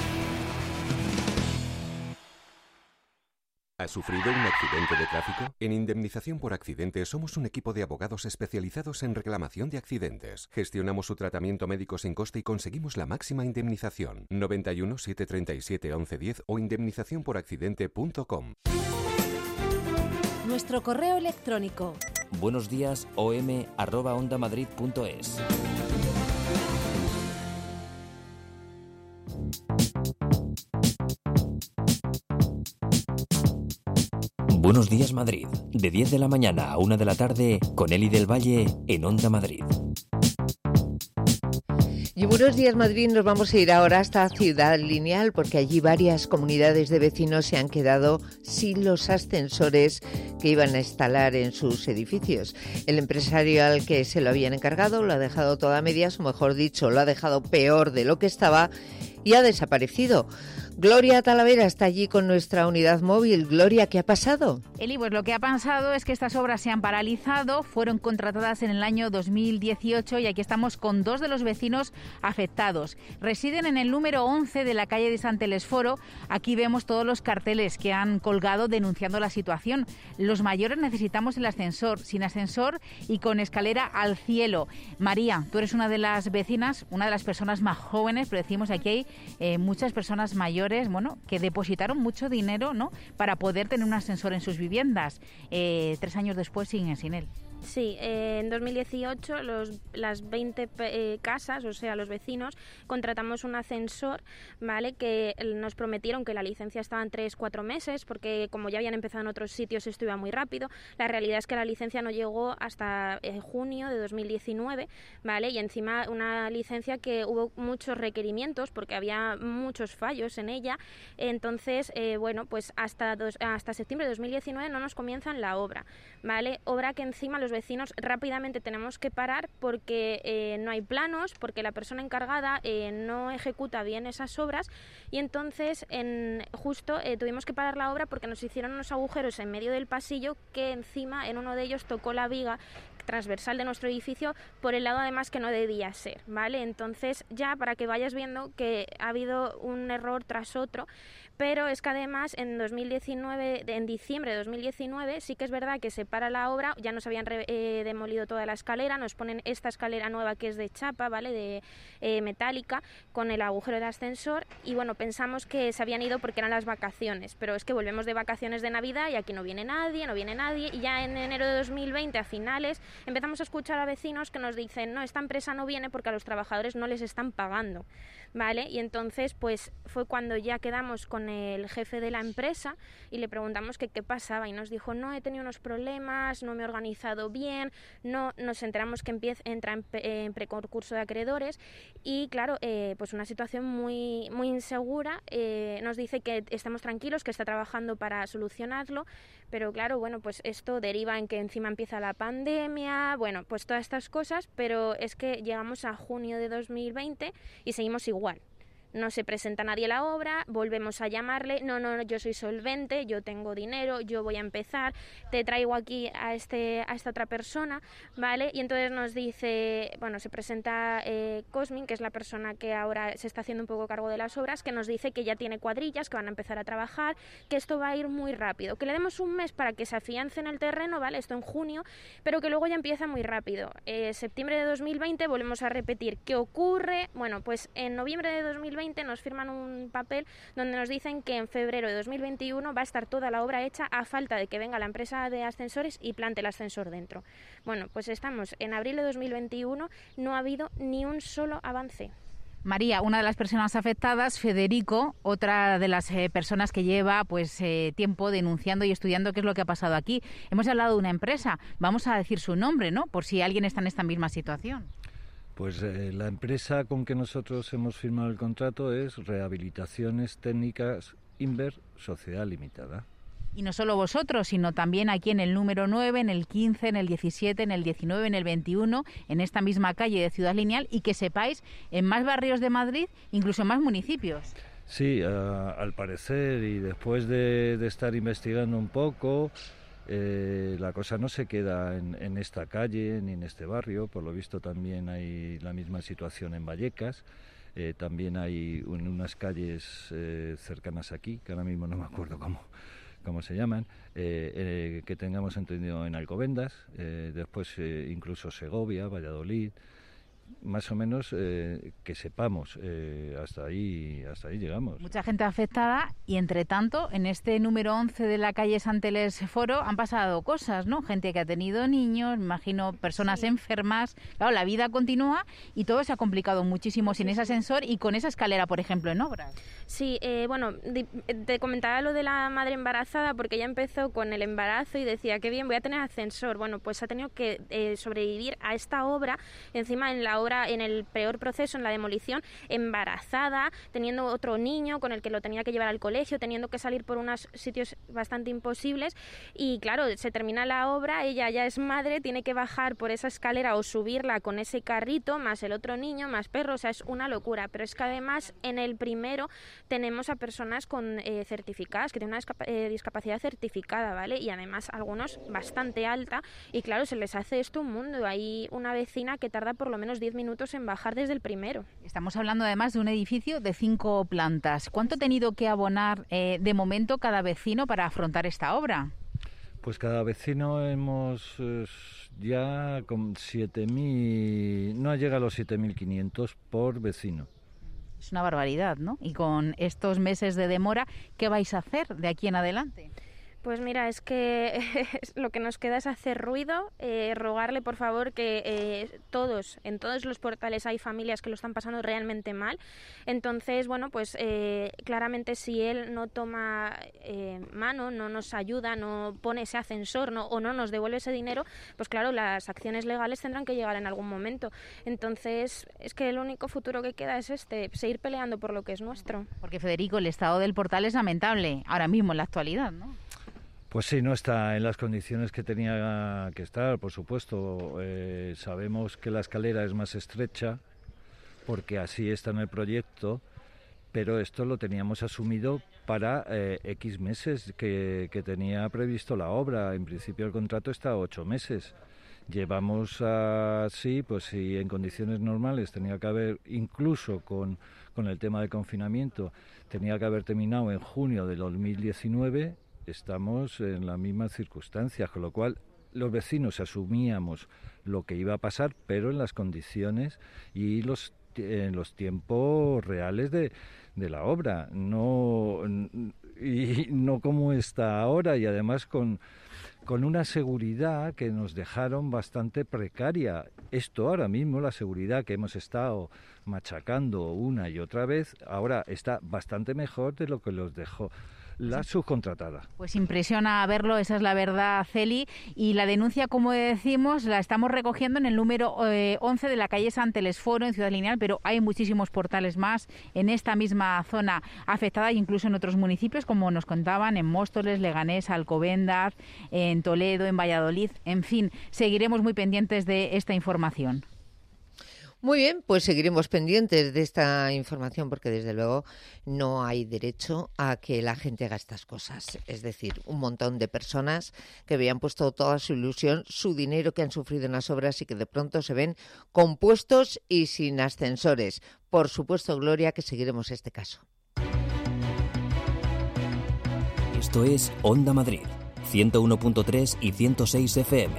Speaker 8: ¿Has sufrido un accidente de tráfico? En Indemnización por Accidente somos un equipo de abogados especializados en reclamación de accidentes. Gestionamos su tratamiento médico sin coste y conseguimos la máxima indemnización. 91 737 1110 o indemnizacionporaccidente.com.
Speaker 6: Nuestro correo electrónico:
Speaker 3: buenosdiasom@ondamadrid.es. Buenos días Madrid, de 10 de la mañana a 1 de la tarde, con Eli del Valle en Onda Madrid.
Speaker 1: Y Buenos Días Madrid, nos vamos a ir ahora hasta Ciudad Lineal porque allí varias comunidades de vecinos se han quedado sin los ascensores que iban a instalar en sus edificios. El empresario al que se lo habían encargado lo ha dejado todo a medias, o mejor dicho, lo ha dejado peor de lo que estaba y ha desaparecido. Gloria Talavera está allí con nuestra unidad móvil. Gloria, ¿qué ha pasado?
Speaker 16: Eli, pues lo que ha pasado es que estas obras se han paralizado, fueron contratadas en el año 2018 y aquí estamos con dos de los vecinos afectados. Residen en el número 11 de la calle de Sant Telesforo. Aquí vemos todos los carteles que han colgado denunciando la situación. Los mayores necesitamos el ascensor, sin ascensor y con escalera al cielo. María, tú eres una de las vecinas, una de las personas más jóvenes, pero decimos aquí hay muchas personas mayores, bueno, que depositaron mucho dinero, ¿no?, para poder tener un ascensor en sus viviendas. 3 años después siguen sin él.
Speaker 17: Sí, en 2018 las 20 casas, o sea, los vecinos, contratamos un ascensor, ¿vale? Que nos prometieron que la licencia estaba en 3-4 meses, porque como ya habían empezado en otros sitios esto iba muy rápido. La realidad es que la licencia no llegó hasta junio de 2019, ¿vale? Y encima una licencia que hubo muchos requerimientos porque había muchos fallos en ella. Entonces, bueno, pues hasta septiembre de 2019 no nos comienzan la obra, ¿vale? Obra que encima los vecinos rápidamente tenemos que parar porque no hay planos, porque la persona encargada no ejecuta bien esas obras y entonces justo tuvimos que parar la obra porque nos hicieron unos agujeros en medio del pasillo que encima en uno de ellos tocó la viga transversal de nuestro edificio por el lado además que no debía ser, ¿vale? Entonces ya para que vayas viendo que ha habido un error tras otro, pero es que además en diciembre de 2019 sí que es verdad que se para la obra, ya nos habían demolido toda la escalera, nos ponen esta escalera nueva que es de chapa, ¿vale?, de metálica, con el agujero de ascensor y bueno, pensamos que se habían ido porque eran las vacaciones, pero es que volvemos de vacaciones de Navidad y aquí no viene nadie y ya en enero de 2020 a finales empezamos a escuchar a vecinos que nos dicen no, esta empresa no viene porque a los trabajadores no les están pagando, ¿vale? Y entonces pues fue cuando ya quedamos con el jefe de la empresa y le preguntamos que qué pasaba y nos dijo no, he tenido unos problemas, no me he organizado bien, no nos enteramos que entra en preconcurso de acreedores y claro, pues una situación muy, muy insegura. Nos dice que estemos tranquilos, que está trabajando para solucionarlo, pero claro, bueno, pues esto deriva en que encima empieza la pandemia, bueno, pues todas estas cosas, pero es que llegamos a junio de 2020 y seguimos igual. No se presenta nadie a la obra, volvemos a llamarle, no, yo soy solvente, yo tengo dinero, yo voy a empezar, te traigo aquí a esta otra persona, ¿vale? Y entonces nos dice, bueno, se presenta Cosmin, que es la persona que ahora se está haciendo un poco cargo de las obras, que nos dice que ya tiene cuadrillas, que van a empezar a trabajar, que esto va a ir muy rápido, que le demos un mes para que se afiance en el terreno, ¿vale? Esto en junio, pero que luego ya empieza muy rápido. Septiembre de 2020 volvemos a repetir, ¿qué ocurre? Bueno, pues en noviembre de 2020 nos firman un papel donde nos dicen que en febrero de 2021 va a estar toda la obra hecha a falta de que venga la empresa de ascensores y plante el ascensor dentro. Bueno, pues estamos en abril de 2021, no ha habido ni un solo avance.
Speaker 16: María, una de las personas afectadas, Federico, otra de las personas que lleva tiempo denunciando y estudiando qué es lo que ha pasado aquí. Hemos hablado de una empresa, vamos a decir su nombre, ¿no?, por si alguien está en esta misma situación.
Speaker 19: Pues la empresa con que nosotros hemos firmado el contrato es Rehabilitaciones Técnicas Inver Sociedad Limitada.
Speaker 16: Y no solo vosotros, sino también aquí en el número 9, en el 15, en el 17, en el 19, en el 21, en esta misma calle de Ciudad Lineal, y que sepáis, en más barrios de Madrid, incluso en más municipios.
Speaker 19: Sí, al parecer, y después de estar investigando un poco, la cosa no se queda en esta calle ni en este barrio. Por lo visto también hay la misma situación en Vallecas, también hay en unas calles cercanas aquí, que ahora mismo no me acuerdo cómo se llaman, que tengamos entendido en Alcobendas, después incluso Segovia, Valladolid. Más o menos que sepamos, hasta ahí llegamos.
Speaker 16: Mucha gente afectada y entre tanto en este número 11 de la calle Sant Telesforo han pasado cosas, ¿no? Gente que ha tenido niños, me imagino personas enfermas. Claro, la vida continúa y todo se ha complicado muchísimo sin ese ascensor y con esa escalera, por ejemplo, en obras.
Speaker 17: Sí, bueno, te comentaba lo de la madre embarazada porque ella empezó con el embarazo y decía, qué bien, voy a tener ascensor. Bueno, pues ha tenido que sobrevivir a esta obra, encima en la la obra en el peor proceso, en la demolición, embarazada, teniendo otro niño con el que lo tenía que llevar al colegio, teniendo que salir por unos sitios bastante imposibles y claro, se termina la obra, ella ya es madre, tiene que bajar por esa escalera o subirla con ese carrito, más el otro niño, más perros, o sea, es una locura, pero es que además en el primero tenemos a personas con certificadas, que tienen una discapacidad certificada, ¿vale? Y además algunos bastante alta y claro, se les hace esto un mundo. Hay una vecina que tarda por lo menos 10 minutos en bajar desde el primero.
Speaker 16: Estamos hablando además de un edificio de 5 plantas. ¿Cuánto ha tenido que abonar de momento cada vecino para afrontar esta obra?
Speaker 19: Pues cada vecino hemos ya con 7.000, no llega a los 7.500 por vecino.
Speaker 16: Es una barbaridad, ¿no? Y con estos meses de demora, ¿qué vais a hacer de aquí en adelante?
Speaker 17: Pues mira, es que lo que nos queda es hacer ruido, rogarle por favor que en todos los portales hay familias que lo están pasando realmente mal. Entonces, bueno, pues claramente si él no toma mano, no nos ayuda, no pone ese ascensor o no nos devuelve ese dinero, pues claro, las acciones legales tendrán que llegar en algún momento. Entonces, es que el único futuro que queda es seguir peleando por lo que es nuestro.
Speaker 16: Porque, Federico, el estado del portal es lamentable ahora mismo en la actualidad, ¿no?
Speaker 19: Pues sí, no está en las condiciones que tenía que estar, por supuesto. Sabemos que la escalera es más estrecha, porque así está en el proyecto, pero esto lo teníamos asumido para X meses que tenía previsto la obra. En principio el contrato está a 8 meses. Llevamos así, pues si en condiciones normales tenía que haber, incluso con el tema de confinamiento, tenía que haber terminado en junio del 2019, estamos en las mismas circunstancias, con lo cual los vecinos asumíamos lo que iba a pasar, pero en las condiciones y en los tiempos reales de la obra, no como está ahora, y además con una seguridad que nos dejaron bastante precaria. Esto ahora mismo, la seguridad que hemos estado machacando una y otra vez, ahora está bastante mejor de lo que los dejó la subcontratada.
Speaker 16: Pues impresiona verlo, esa es la verdad, Celi. Y la denuncia, como decimos, la estamos recogiendo en el número 11 de la calle Sant Telesforo, en Ciudad Lineal, pero hay muchísimos portales más en esta misma zona afectada, incluso en otros municipios, como nos contaban, en Móstoles, Leganés, Alcobendas, en Toledo, en Valladolid. En fin, seguiremos muy pendientes de esta información.
Speaker 1: Muy bien, pues seguiremos pendientes de esta información porque desde luego no hay derecho a que la gente haga estas cosas. Es decir, un montón de personas que habían puesto toda su ilusión, su dinero, que han sufrido en las obras y que de pronto se ven compuestos y sin ascensores. Por supuesto, Gloria, que seguiremos este caso.
Speaker 3: Esto es Onda Madrid, 101.3 y 106 FM.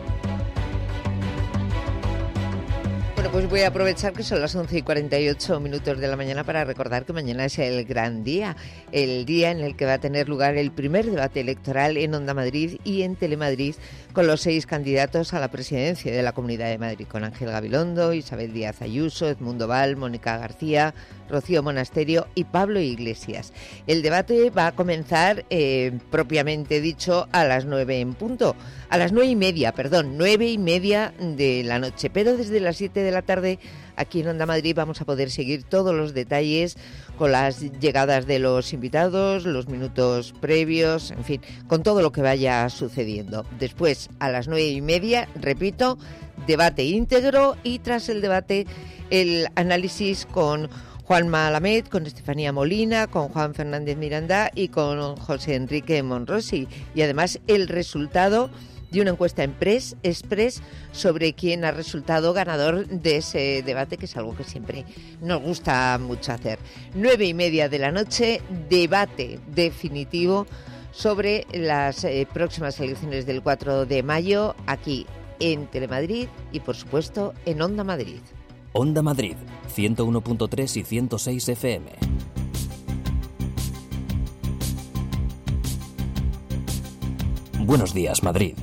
Speaker 1: Pues voy a aprovechar que son las 11:48 de la mañana para recordar que mañana es el gran día, el día en el que va a tener lugar el primer debate electoral en Onda Madrid y en Telemadrid con los 6 candidatos a la presidencia de la Comunidad de Madrid, con Ángel Gabilondo, Isabel Díaz Ayuso, Edmundo Val, Mónica García, Rocío Monasterio y Pablo Iglesias. El debate va a comenzar, propiamente dicho, a las 9 en punto. A las 9:30 de la noche, pero desde las 7 de la tarde aquí en Onda Madrid vamos a poder seguir todos los detalles con las llegadas de los invitados, los minutos previos, en fin, con todo lo que vaya sucediendo. Después, a las 9:30, repito, debate íntegro y tras el debate el análisis con Juanma Alamed, con Estefanía Molina, con Juan Fernández Miranda y con José Enrique Monrosi. Y además el resultado de una encuesta en Express sobre quién ha resultado ganador de ese debate, que es algo que siempre nos gusta mucho hacer. 9:30 de la noche, debate definitivo sobre las próximas elecciones del 4 de mayo, aquí en Telemadrid y, por supuesto, en Onda Madrid.
Speaker 3: Onda Madrid, 101.3 y 106 FM. Buenos días, Madrid.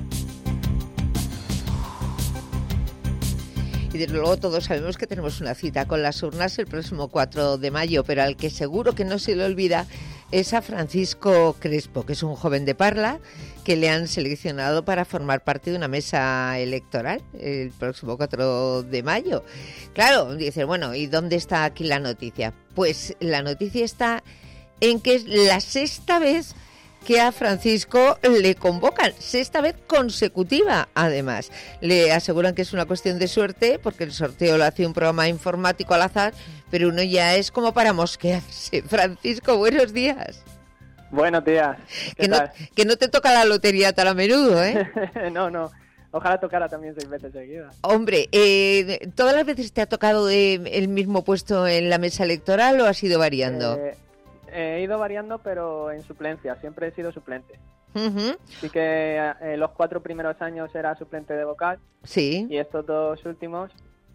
Speaker 1: Y desde luego todos sabemos que tenemos una cita con las urnas el próximo 4 de mayo, pero al que seguro que no se le olvida es a Francisco Crespo, que es un joven de Parla que le han seleccionado para formar parte de una mesa electoral el próximo 4 de mayo. Claro, dice, bueno, ¿y dónde está aquí la noticia? Pues la noticia está en que es la sexta vez que a Francisco le convocan, sexta vez consecutiva, además. Le aseguran que es una cuestión de suerte, porque el sorteo lo hace un programa informático al azar, pero uno ya es como para mosquearse. Francisco, buenos días.
Speaker 20: Buenos días.
Speaker 1: Que no te toca la lotería tan a menudo, ¿eh?
Speaker 20: No. Ojalá tocara también 6 veces seguidas.
Speaker 1: Hombre, ¿todas las veces te ha tocado el mismo puesto en la mesa electoral o has ido variando?
Speaker 20: He ido variando, pero en suplencia. Siempre he sido suplente.
Speaker 1: Uh-huh.
Speaker 20: Así que los 4 primeros años era suplente de vocal.
Speaker 1: Sí.
Speaker 20: Y estos 2 últimos,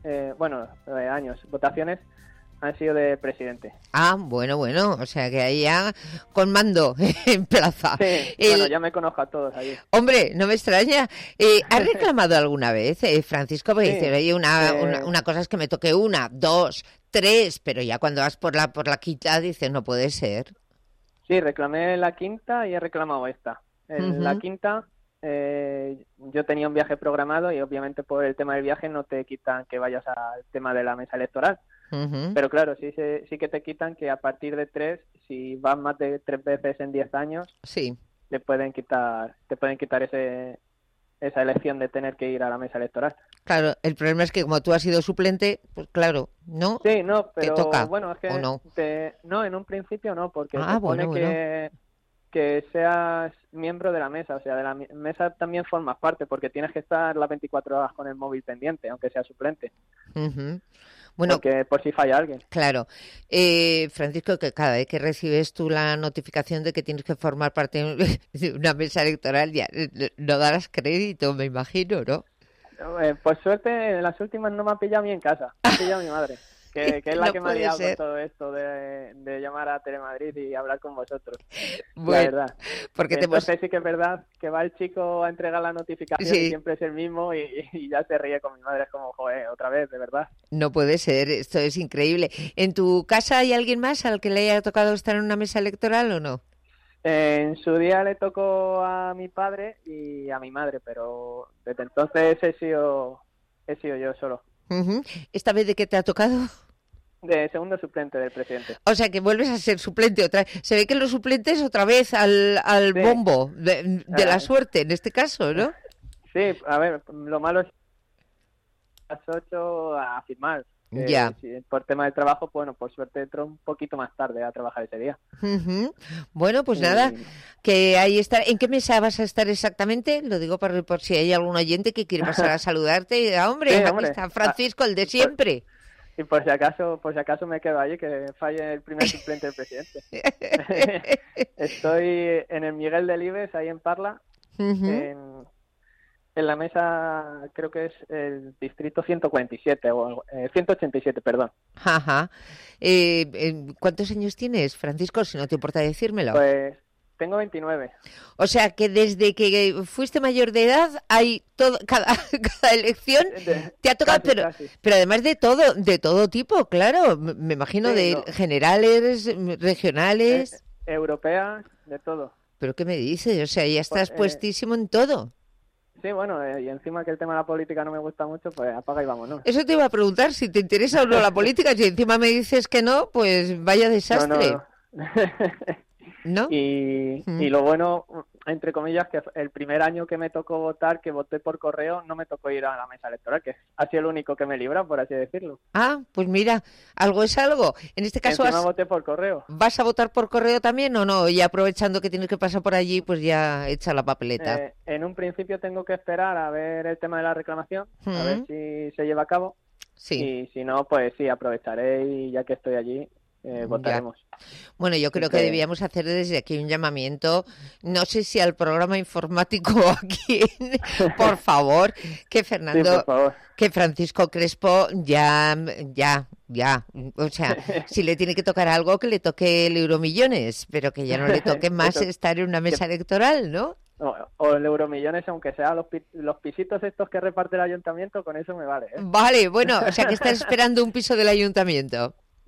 Speaker 20: años, votaciones, han sido de presidente.
Speaker 1: Ah, bueno, o sea que ahí ya con mando en plaza.
Speaker 20: Sí, bueno, ya me conozco a todos allí.
Speaker 1: Hombre, no me extraña. ¿Has reclamado alguna vez, Francisco? Porque
Speaker 20: Sí,
Speaker 1: dices, oye, una cosa es que me toque 1, 2, 3, pero ya cuando vas por la quinta dices, no puede ser.
Speaker 20: Sí, reclamé la quinta y he reclamado esta. En la quinta yo tenía un viaje programado y obviamente por el tema del viaje no te quitan que vayas al tema de la mesa electoral. Pero claro, sí que te quitan que a partir de 3, si vas más de 3 veces en 10 años,
Speaker 1: sí,
Speaker 20: te pueden quitar esa elección de tener que ir a la mesa electoral.
Speaker 1: Claro, el problema es que como tú has sido suplente, pues claro, ¿no?
Speaker 20: Sí, no, pero
Speaker 1: ¿te toca,
Speaker 20: bueno, es que
Speaker 1: o no?
Speaker 20: No, en un principio no, porque te pone que seas miembro de la mesa, o sea, de la mesa también formas parte, porque tienes que estar las 24 horas con el móvil pendiente, aunque sea suplente. Bueno, porque por si falla alguien.
Speaker 1: Claro. Francisco, que cada vez que recibes tú la notificación de que tienes que formar parte de una mesa electoral, ya no darás crédito, me imagino, ¿no?
Speaker 20: Por suerte, en las últimas no me ha pillado a mí en casa, me ha pillado a mi madre, que es la que me ha liado con todo esto de llamar a Telemadrid y hablar con vosotros. Bueno, la verdad.
Speaker 1: Porque
Speaker 20: entonces sí que es verdad que va el chico a entregar la notificación y siempre es el mismo y ya se ríe con mi madre, es como, joder, otra vez, de verdad.
Speaker 1: No puede ser, esto es increíble. ¿En tu casa hay alguien más al que le haya tocado estar en una mesa electoral o no?
Speaker 20: En su día le tocó a mi padre y a mi madre, pero desde entonces he sido yo solo.
Speaker 1: ¿Esta vez de qué te ha tocado?
Speaker 20: De segundo suplente del presidente.
Speaker 1: O sea, que vuelves a ser suplente otra vez. Se ve que los suplentes otra vez al bombo de la suerte, en este caso, ¿no?
Speaker 20: Sí, a ver, lo malo es a las 8 a firmar.
Speaker 1: Ya.
Speaker 20: Por tema de trabajo, bueno, por suerte entro un poquito más tarde a trabajar ese día.
Speaker 1: Bueno, pues nada, que ahí está. ¿En qué mesa vas a estar exactamente? Lo digo por si hay algún oyente que quiere pasar a saludarte y diga, hombre, aquí está Francisco, el de siempre.
Speaker 20: Y por si acaso me quedo allí, que falle el primer suplente del presidente. Estoy en el Miguel Delibes, ahí en Parla, en la mesa, creo que es el distrito 147, o 187, perdón.
Speaker 1: Ajá. ¿Cuántos años tienes, Francisco, si no te importa decírmelo?
Speaker 20: Pues tengo 29.
Speaker 1: O sea, que desde que fuiste mayor de edad, hay cada elección te ha tocado, pero además de todo tipo, claro. Me imagino generales, regionales.
Speaker 20: Europeas, de todo.
Speaker 1: ¿Pero qué me dices? O sea, ya estás puestísimo en todo.
Speaker 20: Sí, bueno, y encima que el tema de la política no me gusta mucho, pues apaga y vámonos.
Speaker 1: Eso te iba a preguntar, si te interesa o no la política. Si encima me dices que no, pues vaya desastre. ¿No?
Speaker 20: Y lo bueno, entre comillas, que el primer año que me tocó votar, que voté por correo, no me tocó ir a la mesa electoral, que ha sido el único que me libra, por así decirlo.
Speaker 1: Ah, pues mira, algo es algo. En este caso
Speaker 20: voté por correo.
Speaker 1: ¿Vas a votar por correo también o no? Y aprovechando que tienes que pasar por allí, pues ya echa la papeleta.
Speaker 20: En un principio tengo que esperar a ver el tema de la reclamación, a ver si se lleva a cabo.
Speaker 1: Sí.
Speaker 20: Y si no, pues sí, aprovecharé y ya que estoy allí, votaremos.
Speaker 1: Bueno, yo creo que debíamos hacer desde aquí un llamamiento, no sé si al programa informático o a quién, por favor, que Fernando,
Speaker 20: sí, por favor.
Speaker 1: Que Francisco Crespo ya, o sea, si le tiene que tocar algo, que le toque el Euromillones, pero que ya no le toque más estar en una mesa electoral, ¿no?
Speaker 20: O el Euromillones, aunque sea los pisitos estos que reparte el ayuntamiento, con eso me vale.
Speaker 1: Vale, bueno, o sea que estás esperando un piso del ayuntamiento.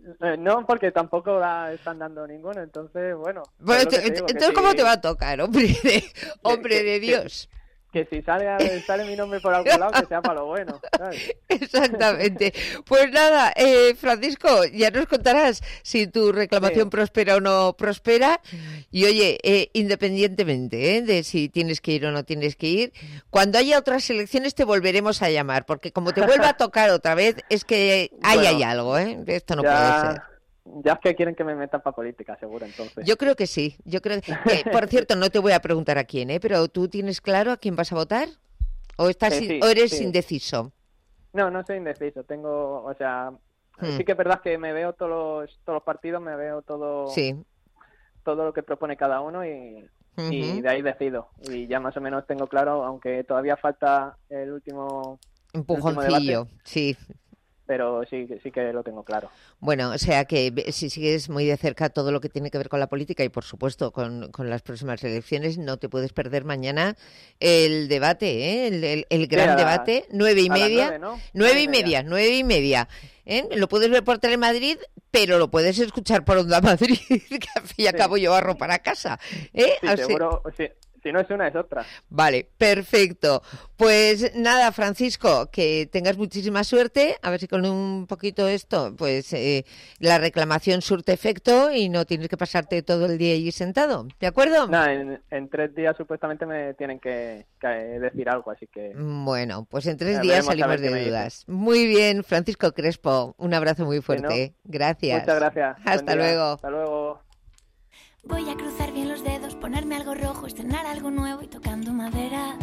Speaker 20: No, porque tampoco están dando ninguno, entonces, bueno.
Speaker 1: Bueno,
Speaker 20: es lo que te digo,
Speaker 1: entonces,
Speaker 20: que
Speaker 1: ¿cómo
Speaker 20: si-
Speaker 1: te va a tocar, hombre de Dios?
Speaker 20: Que si sale mi nombre por algún lado, que sea para lo bueno, ¿sabes?
Speaker 1: Exactamente. Pues nada, Francisco, ya nos contarás si tu reclamación prospera o no prospera. Y oye, independientemente de si tienes que ir o no tienes que ir, cuando haya otras elecciones te volveremos a llamar, porque como te vuelva a tocar otra vez, es que ahí
Speaker 20: Bueno,
Speaker 1: hay algo, Esto no
Speaker 20: ya-
Speaker 1: puede ser.
Speaker 20: Ya es que quieren que me metan para política, seguro, entonces.
Speaker 1: Yo creo que sí. Yo creo por cierto, no te voy a preguntar a quién, pero ¿tú tienes claro a quién vas a votar? ¿O
Speaker 20: Sí,
Speaker 1: o eres
Speaker 20: sí.
Speaker 1: indeciso?
Speaker 20: No soy indeciso. Tengo, o sea,
Speaker 1: Hmm.
Speaker 20: sí que es verdad que me veo todos los partidos, me veo todo lo que propone cada uno y
Speaker 1: Ujú.
Speaker 20: de ahí decido. Y ya más o menos tengo claro, aunque todavía falta el último
Speaker 1: Empujoncillo,
Speaker 20: debate,
Speaker 1: sí.
Speaker 20: pero sí que lo tengo claro.
Speaker 1: Bueno, o sea que si sigues muy de cerca todo lo que tiene que ver con la política y, por supuesto, con las próximas elecciones, no te puedes perder mañana el debate, el gran
Speaker 20: a las-
Speaker 1: debate, 9:30.
Speaker 20: a las 9, ¿no?
Speaker 1: 9:30, 9:30. Lo puedes ver por Telemadrid, pero lo puedes escuchar por Onda Madrid, que al fin y al cabo yo barro para casa.
Speaker 20: Sí,
Speaker 1: Así-
Speaker 20: seguro, si no es una, es otra.
Speaker 1: Vale, perfecto. Pues nada, Francisco, que tengas muchísima suerte. A ver si con un poquito esto, pues la reclamación surte efecto y no tienes que pasarte todo el día allí sentado. ¿De acuerdo?
Speaker 20: Nada, en 3 días supuestamente me tienen que decir algo, así que...
Speaker 1: Bueno, pues en 3
Speaker 20: Ya
Speaker 1: días
Speaker 20: veremos a
Speaker 1: salimos
Speaker 20: ver qué
Speaker 1: de
Speaker 20: me dicen.
Speaker 1: dudas. Muy bien, Francisco Crespo. Un abrazo muy fuerte. Gracias.
Speaker 20: Muchas gracias. Buen
Speaker 1: Hasta
Speaker 20: día.
Speaker 1: luego.
Speaker 20: Hasta luego.
Speaker 18: Voy a cruzar bien los dedos, ponerme algo rojo, estrenar algo nuevo y tocando madera.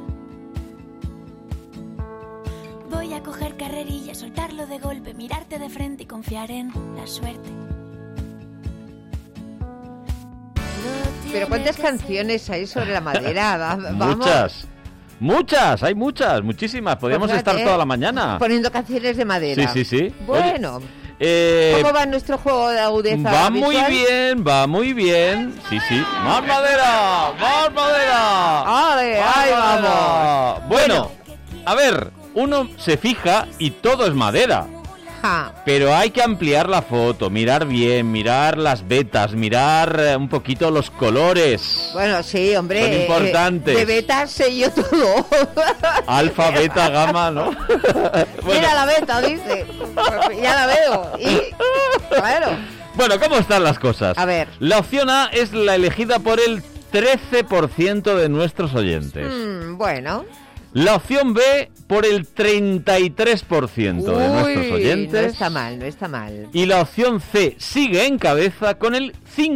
Speaker 18: Voy a coger carrerilla, soltarlo de golpe, mirarte de frente y confiar en la suerte.
Speaker 1: Pero ¿cuántas canciones hay sobre la madera? Vamos.
Speaker 2: Muchas, hay muchísimas. Podríamos
Speaker 1: Pues fíjate,
Speaker 2: estar toda la mañana.
Speaker 1: Poniendo canciones de madera.
Speaker 2: Sí.
Speaker 1: Bueno.
Speaker 2: Oye,
Speaker 1: ¿Cómo va nuestro juego de agudeza
Speaker 2: va muy
Speaker 1: visual?
Speaker 2: va muy bien. Sí. ¡Más madera! ¡Más madera!
Speaker 1: ¡Ale,
Speaker 2: ¡Más
Speaker 1: ahí
Speaker 2: madera!
Speaker 1: vamos!
Speaker 2: Bueno, a ver, uno se fija y todo es madera.
Speaker 1: Ja.
Speaker 2: Pero hay que ampliar la foto, mirar bien, mirar las vetas, mirar un poquito los colores.
Speaker 1: Bueno, sí, hombre.
Speaker 2: Son importantes.
Speaker 1: De beta sé yo todo.
Speaker 2: Alfa, beta, gamma, ¿no?
Speaker 1: Mira la beta, dice. Ya la veo. Y, claro.
Speaker 2: Bueno, ¿cómo están las cosas?
Speaker 1: A ver.
Speaker 2: La opción A es la elegida por el 13% de nuestros oyentes.
Speaker 1: Bueno.
Speaker 2: La opción B por el 33% de nuestros oyentes.
Speaker 1: No está mal, no está mal.
Speaker 2: Y la opción C sigue en cabeza con el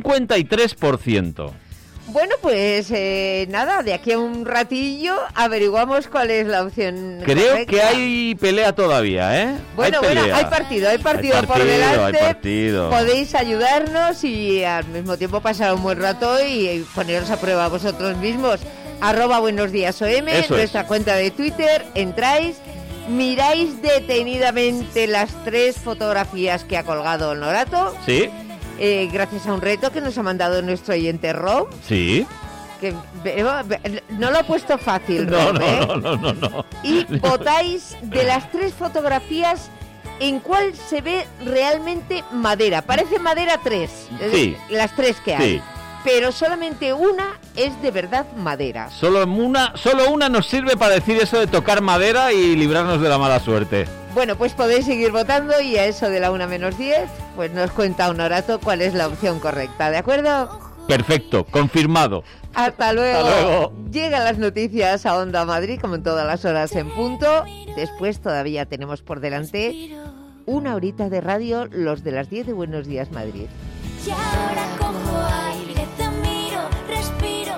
Speaker 2: 53%.
Speaker 1: Bueno, pues nada, de aquí a un ratillo averiguamos cuál es la opción
Speaker 2: Creo
Speaker 1: correcta.
Speaker 2: que hay pelea todavía, ¿eh?
Speaker 1: Bueno,
Speaker 2: hay
Speaker 1: partido por
Speaker 2: partido,
Speaker 1: delante.
Speaker 2: hay partido.
Speaker 1: Podéis ayudarnos y al mismo tiempo pasar un buen rato y poneros a prueba vosotros mismos. @buenosdiasOM,
Speaker 2: Eso
Speaker 1: nuestra cuenta de Twitter, entráis, miráis detenidamente las 3 fotografías que ha colgado Norato,
Speaker 2: Sí,
Speaker 1: gracias a un reto que nos ha mandado nuestro oyente Rob,
Speaker 2: sí.
Speaker 1: que no lo ha puesto fácil,
Speaker 2: No,
Speaker 1: Rob, ¿eh?
Speaker 2: no.
Speaker 1: Y votáis de las 3 fotografías en cuál se ve realmente madera. Parece madera 3,
Speaker 2: Sí.
Speaker 1: las 3 que hay.
Speaker 2: Sí.
Speaker 1: Pero solamente una es de verdad madera.
Speaker 2: Solo una nos sirve para decir eso de tocar madera y librarnos de la mala suerte.
Speaker 1: Bueno, pues podéis seguir votando y a eso de la 1:10, pues nos cuenta Honorato cuál es la opción correcta, ¿de acuerdo?
Speaker 2: Perfecto, confirmado.
Speaker 1: Hasta luego.
Speaker 2: Hasta luego.
Speaker 1: Llegan las noticias a Onda Madrid, como en todas las horas en punto. Después todavía tenemos por delante una horita de radio, los de las 10 de Buenos Días Madrid.
Speaker 18: Y ahora cojo aire, te miro, respiro.